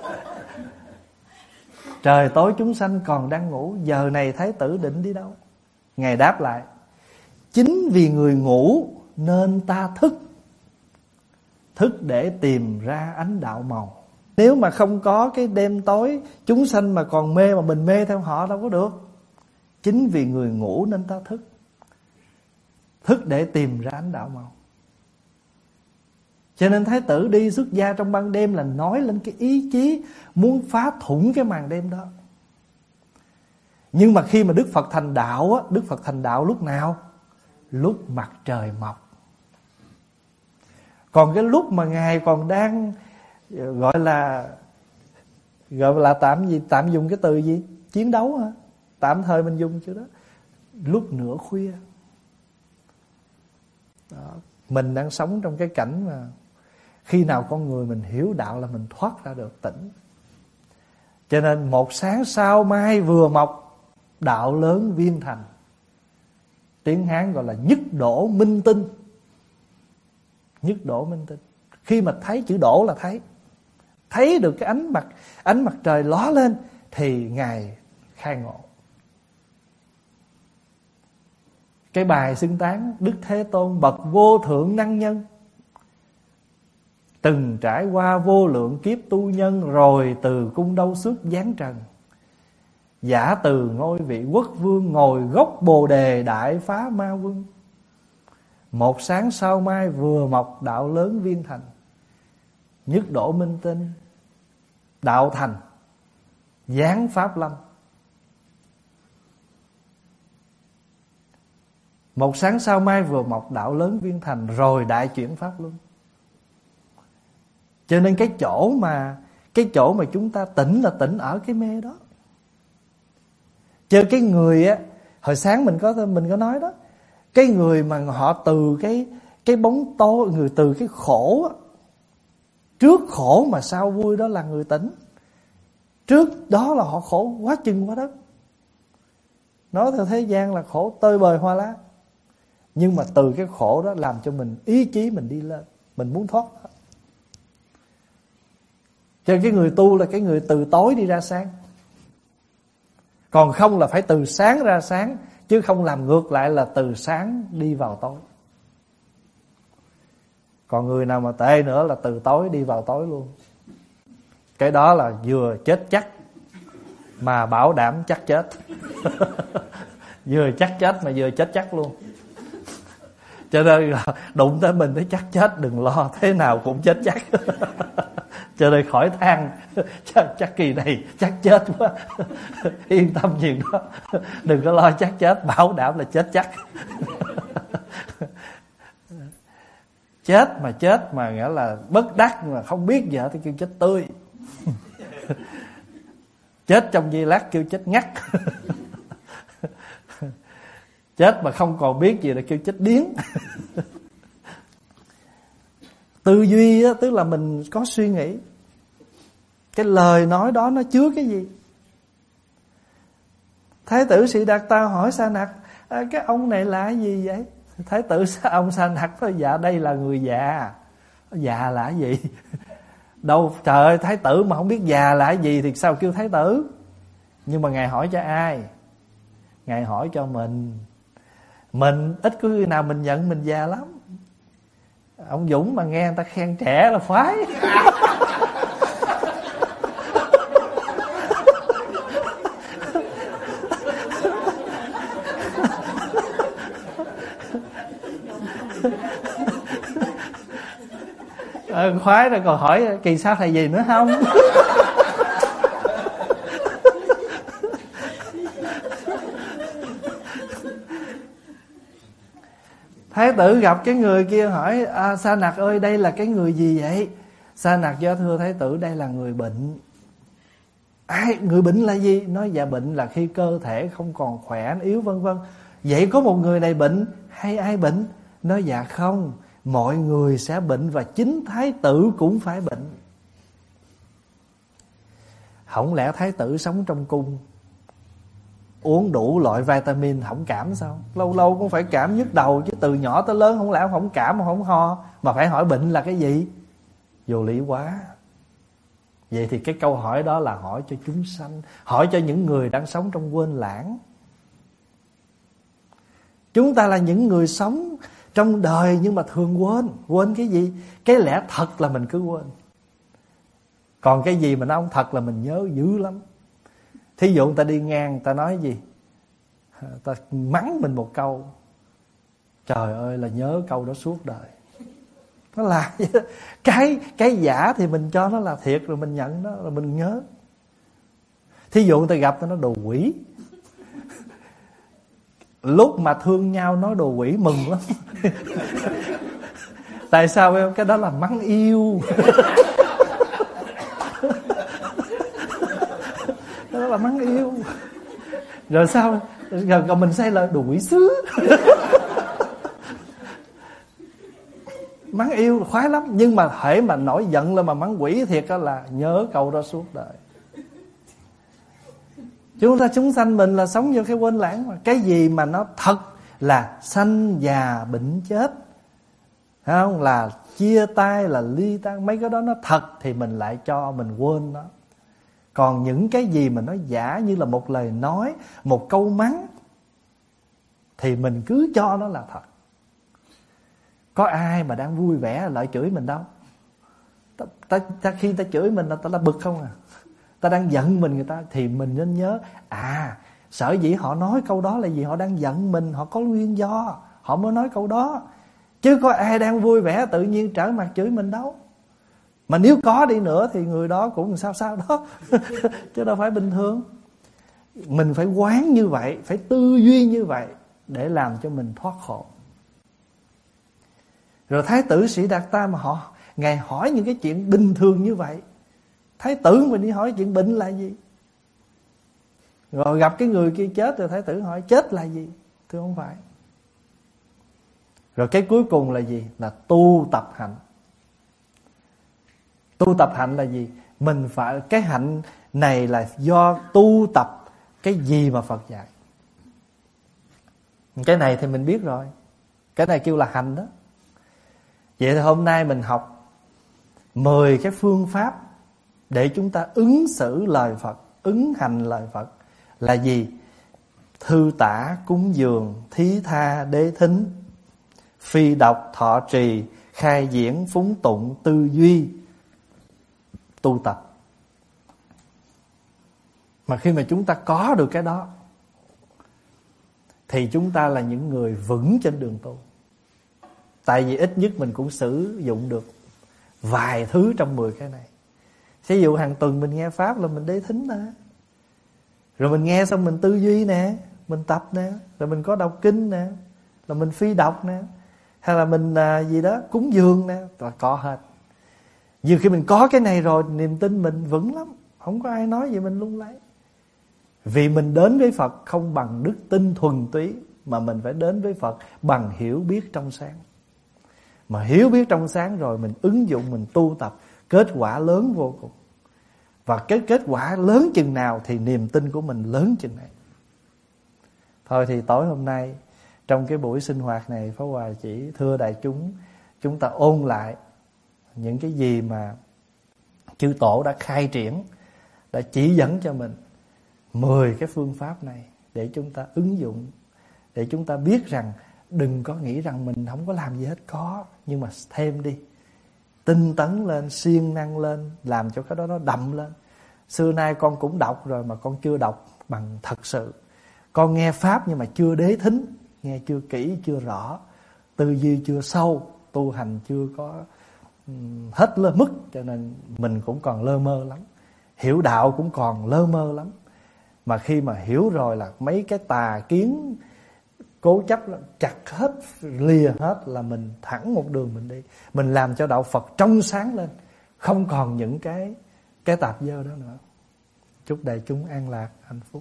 Trời tối chúng sanh còn đang ngủ, giờ này Thái tử định đi đâu? Ngài đáp lại: chính vì người ngủ nên ta thức. Thức để tìm ra ánh đạo màu. Nếu mà không có cái đêm tối, chúng sanh mà còn mê mà mình mê theo họ đâu có được. Chính vì người ngủ nên ta thức. Thức để tìm ra ánh đạo màu. Cho nên Thái tử đi xuất gia trong ban đêm là nói lên cái ý chí muốn phá thủng cái màn đêm đó. Nhưng mà khi mà Đức Phật thành đạo á, Đức Phật thành đạo lúc nào? Lúc mặt trời mọc. Còn cái lúc mà Ngài còn đang gọi là gọi là tạm gì tạm dùng cái từ gì? Chiến đấu hả? Tạm thời mình dùng chữ đó. Lúc nửa khuya. Đó. Mình đang sống trong cái cảnh mà khi nào con người mình hiểu đạo là mình thoát ra được tỉnh. Cho nên một sáng sao mai vừa mọc, đạo lớn viên thành. Tiếng Hán gọi là nhất đổ minh tinh. Nhất đổ minh tinh. Khi mà thấy chữ đổ là thấy. Thấy được cái ánh mặt ánh mặt trời ló lên thì Ngài khai ngộ. Cái bài xưng tán Đức Thế Tôn bậc vô thượng năng nhân, từng trải qua vô lượng kiếp tu nhân, rồi từ cung đâu xuất giáng trần. Giả từ ngôi vị quốc vương, ngồi gốc bồ đề đại phá ma quân. Một sáng sao mai vừa mọc, đạo lớn viên thành. Nhất đổ minh tinh, đạo thành, giáng pháp lâm. Một sáng sao mai vừa mọc, đạo lớn viên thành, rồi đại chuyển pháp luân. Cho nên cái chỗ mà Cái chỗ mà chúng ta tỉnh là tỉnh ở cái mê đó. Chứ cái người á, hồi sáng mình có mình có nói đó, cái người mà họ từ cái cái bóng tối, người từ cái khổ á, trước khổ mà sau vui, đó là người tỉnh. Trước đó là họ khổ quá chừng quá đất. Nói theo thế gian là khổ tơi bời hoa lá. Nhưng mà từ cái khổ đó làm cho mình ý chí mình đi lên, mình muốn thoát đó. Cho nên cái người tu là cái người từ tối đi ra sáng. Còn không là phải từ sáng ra sáng, chứ không làm ngược lại là từ sáng đi vào tối. Còn người nào mà tệ nữa là từ tối đi vào tối luôn. Cái đó là vừa chết chắc mà bảo đảm chắc chết. Vừa chắc chết mà vừa chết chắc luôn. Cho nên là đụng tới mình thấy chắc chết, đừng lo, thế nào cũng chết chắc. Cho nên khỏi than chắc, chắc kỳ này chắc chết quá. Yên tâm chuyện đó, đừng có lo chắc chết, bảo đảm là chết chắc. Chết mà chết mà nghĩa là bất đắc mà không biết vợ thì kêu chết tươi. Chết trong giây lát kêu chết ngắt. Chết mà không còn biết gì là kêu chết điếng. Tư duy á, tức là mình có suy nghĩ cái lời nói đó nó chứa cái gì. Thái tử Siddhartha hỏi Sa Nặc, à, cái ông này là cái gì vậy? Thái tử ông Sa Nặc nói, dạ đây là người già. Già là cái gì? Đâu trời ơi, thái tử mà không biết già là cái gì thì sao kêu thái tử? Nhưng mà Ngài hỏi cho ai? Ngài hỏi cho mình. Mình ít có khi nào mình nhận mình già lắm. Ông Dũng mà nghe người ta khen trẻ là khoái. À, khoái rồi còn hỏi kỳ sao thầy gì nữa không? Thái tử gặp cái người kia hỏi, à, Sa Nặc ơi đây là cái người gì vậy? Sa Nặc do thưa thái tử đây là người bệnh. Ai người bệnh là gì? Nói dạ bệnh là khi cơ thể không còn khỏe, yếu vân vân. Vậy có một người này bệnh hay ai bệnh? Nói dạ không, mọi người sẽ bệnh và chính thái tử cũng phải bệnh. Không lẽ thái tử sống trong cung uống đủ loại vitamin không cảm sao? Lâu lâu cũng phải cảm nhức đầu chứ, từ nhỏ tới lớn không lẽ không cảm mà không ho, mà phải hỏi bệnh là cái gì? Vô lý quá. Vậy thì cái câu hỏi đó là hỏi cho chúng sanh, hỏi cho những người đang sống trong quên lãng. Chúng ta là những người sống trong đời nhưng mà thường quên. Quên cái gì? Cái lẽ thật là mình cứ quên. Còn cái gì mà nó không thật là mình nhớ dữ lắm. Thí dụ người ta đi ngang, người ta nói gì, ta mắng mình một câu, trời ơi là nhớ câu đó suốt đời. Nó là cái cái giả thì mình cho nó là thiệt, rồi mình nhận nó, rồi mình nhớ. Thí dụ người ta gặp nó đồ quỷ, lúc mà thương nhau nói đồ quỷ mừng lắm. Tại sao em? Cái đó là mắng yêu. Đó là mắng yêu. Rồi sao? Rồi, rồi mình say lời đồ quỷ sứ. Mắng yêu khoái lắm. Nhưng mà hễ mà nổi giận lên mà mắng quỷ thiệt đó là nhớ câu đó suốt đời. Chúng ta chúng sanh mình là sống vô cái quên lãng mà. Cái gì mà nó thật là sanh già bệnh chết, thấy không? Là chia tay, là ly tan, mấy cái đó nó thật thì mình lại cho mình quên nó. Còn những cái gì mà nó giả như là một lời nói, một câu mắng thì mình cứ cho nó là thật. Có ai mà đang vui vẻ lại chửi mình đâu. Ta, ta, ta, khi ta chửi mình là ta là bực không à. Ta đang giận mình người ta thì mình nên nhớ, à sở dĩ họ nói câu đó là vì họ đang giận mình, họ có nguyên do họ mới nói câu đó. Chứ có ai đang vui vẻ tự nhiên trở mặt chửi mình đâu. Mà nếu có đi nữa thì người đó cũng sao sao đó. Chứ đâu phải bình thường. Mình phải quán như vậy, phải tư duy như vậy để làm cho mình thoát khổ. Rồi Thái tử Siddhartha mà họ Ngài hỏi những cái chuyện bình thường như vậy. Thái tử mình đi hỏi chuyện bệnh là gì? Rồi gặp cái người kia chết rồi Thái tử hỏi chết là gì? Thưa không phải. Rồi cái cuối cùng là gì? Là tu tập hạnh. Tu tập hạnh là gì? Mình phải, cái hạnh này là do tu tập cái gì mà Phật dạy. Cái này thì mình biết rồi. Cái này kêu là hành đó. Vậy thì hôm nay mình học mười cái phương pháp để chúng ta ứng xử lời Phật, ứng hành lời Phật là gì? Thư tả, cúng dường, thí tha, đế thính, phi độc, thọ trì, khai diễn, phúng tụng, tư duy, tu tập. Mà khi mà chúng ta có được cái đó thì chúng ta là những người vững trên đường tu. Tại vì ít nhất mình cũng sử dụng được vài thứ trong mười cái này. Ví dụ hàng tuần mình nghe Pháp là mình đế thính nè. Rồi mình nghe xong mình tư duy nè, mình tập nè. Rồi mình có đọc kinh nè, là mình phi đọc nè. Hay là mình à, gì đó, cúng dường nè. Và có hết. Nhiều khi mình có cái này rồi, niềm tin mình vững lắm. Không có ai nói gì mình lung lay. Vì mình đến với Phật không bằng đức tin thuần túy, mà mình phải đến với Phật bằng hiểu biết trong sáng. Mà hiểu biết trong sáng rồi mình ứng dụng, mình tu tập, kết quả lớn vô cùng. Và cái kết quả lớn chừng nào thì niềm tin của mình lớn chừng này. Thôi thì tối hôm nay trong cái buổi sinh hoạt này, Pháp Hòa chỉ thưa đại chúng, chúng ta ôn lại những cái gì mà chư Tổ đã khai triển, đã chỉ dẫn cho mình mười cái phương pháp này để chúng ta ứng dụng, để chúng ta biết rằng đừng có nghĩ rằng mình không có làm gì hết, có, nhưng mà thêm đi, tinh tấn lên, siêng năng lên, làm cho cái đó nó đậm lên. Xưa nay con cũng đọc rồi mà con chưa đọc bằng thật sự. Con nghe Pháp nhưng mà chưa đế thính, nghe chưa kỹ, chưa rõ, tư duy chưa sâu, tu hành chưa có um, hết lơ mức, cho nên mình cũng còn lơ mơ lắm. Hiểu đạo cũng còn lơ mơ lắm. Mà khi mà hiểu rồi là mấy cái tà kiến cố chấp chặt hết, lìa hết là mình thẳng một đường mình đi. Mình làm cho đạo Phật trong sáng lên, không còn những cái cái tạp dơ đó nữa. Chúc đại chúng an lạc, hạnh phúc.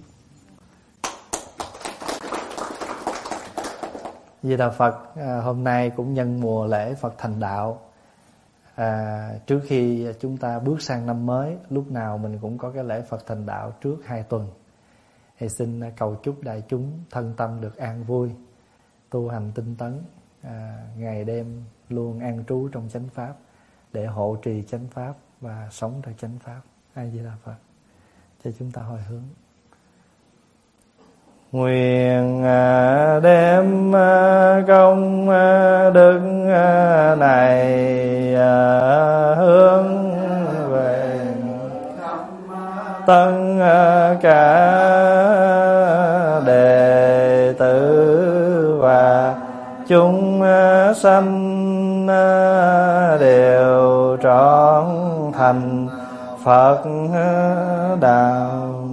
Di Đà Phật, à, hôm nay cũng nhân mùa lễ Phật thành đạo, à, trước khi chúng ta bước sang năm mới, lúc nào mình cũng có cái lễ Phật thành đạo trước hai tuần. Thì xin cầu chúc đại chúng thân tâm được an vui, tu hành tinh tấn, à, ngày đêm luôn an trú trong chánh pháp, để hộ trì chánh pháp và sống theo chánh pháp. A Di Đà Phật. Cho chúng ta hồi hướng. Nguyện đem công đức này hướng về tất cả đệ tử và chúng sanh đều trọn thành Phật đạo.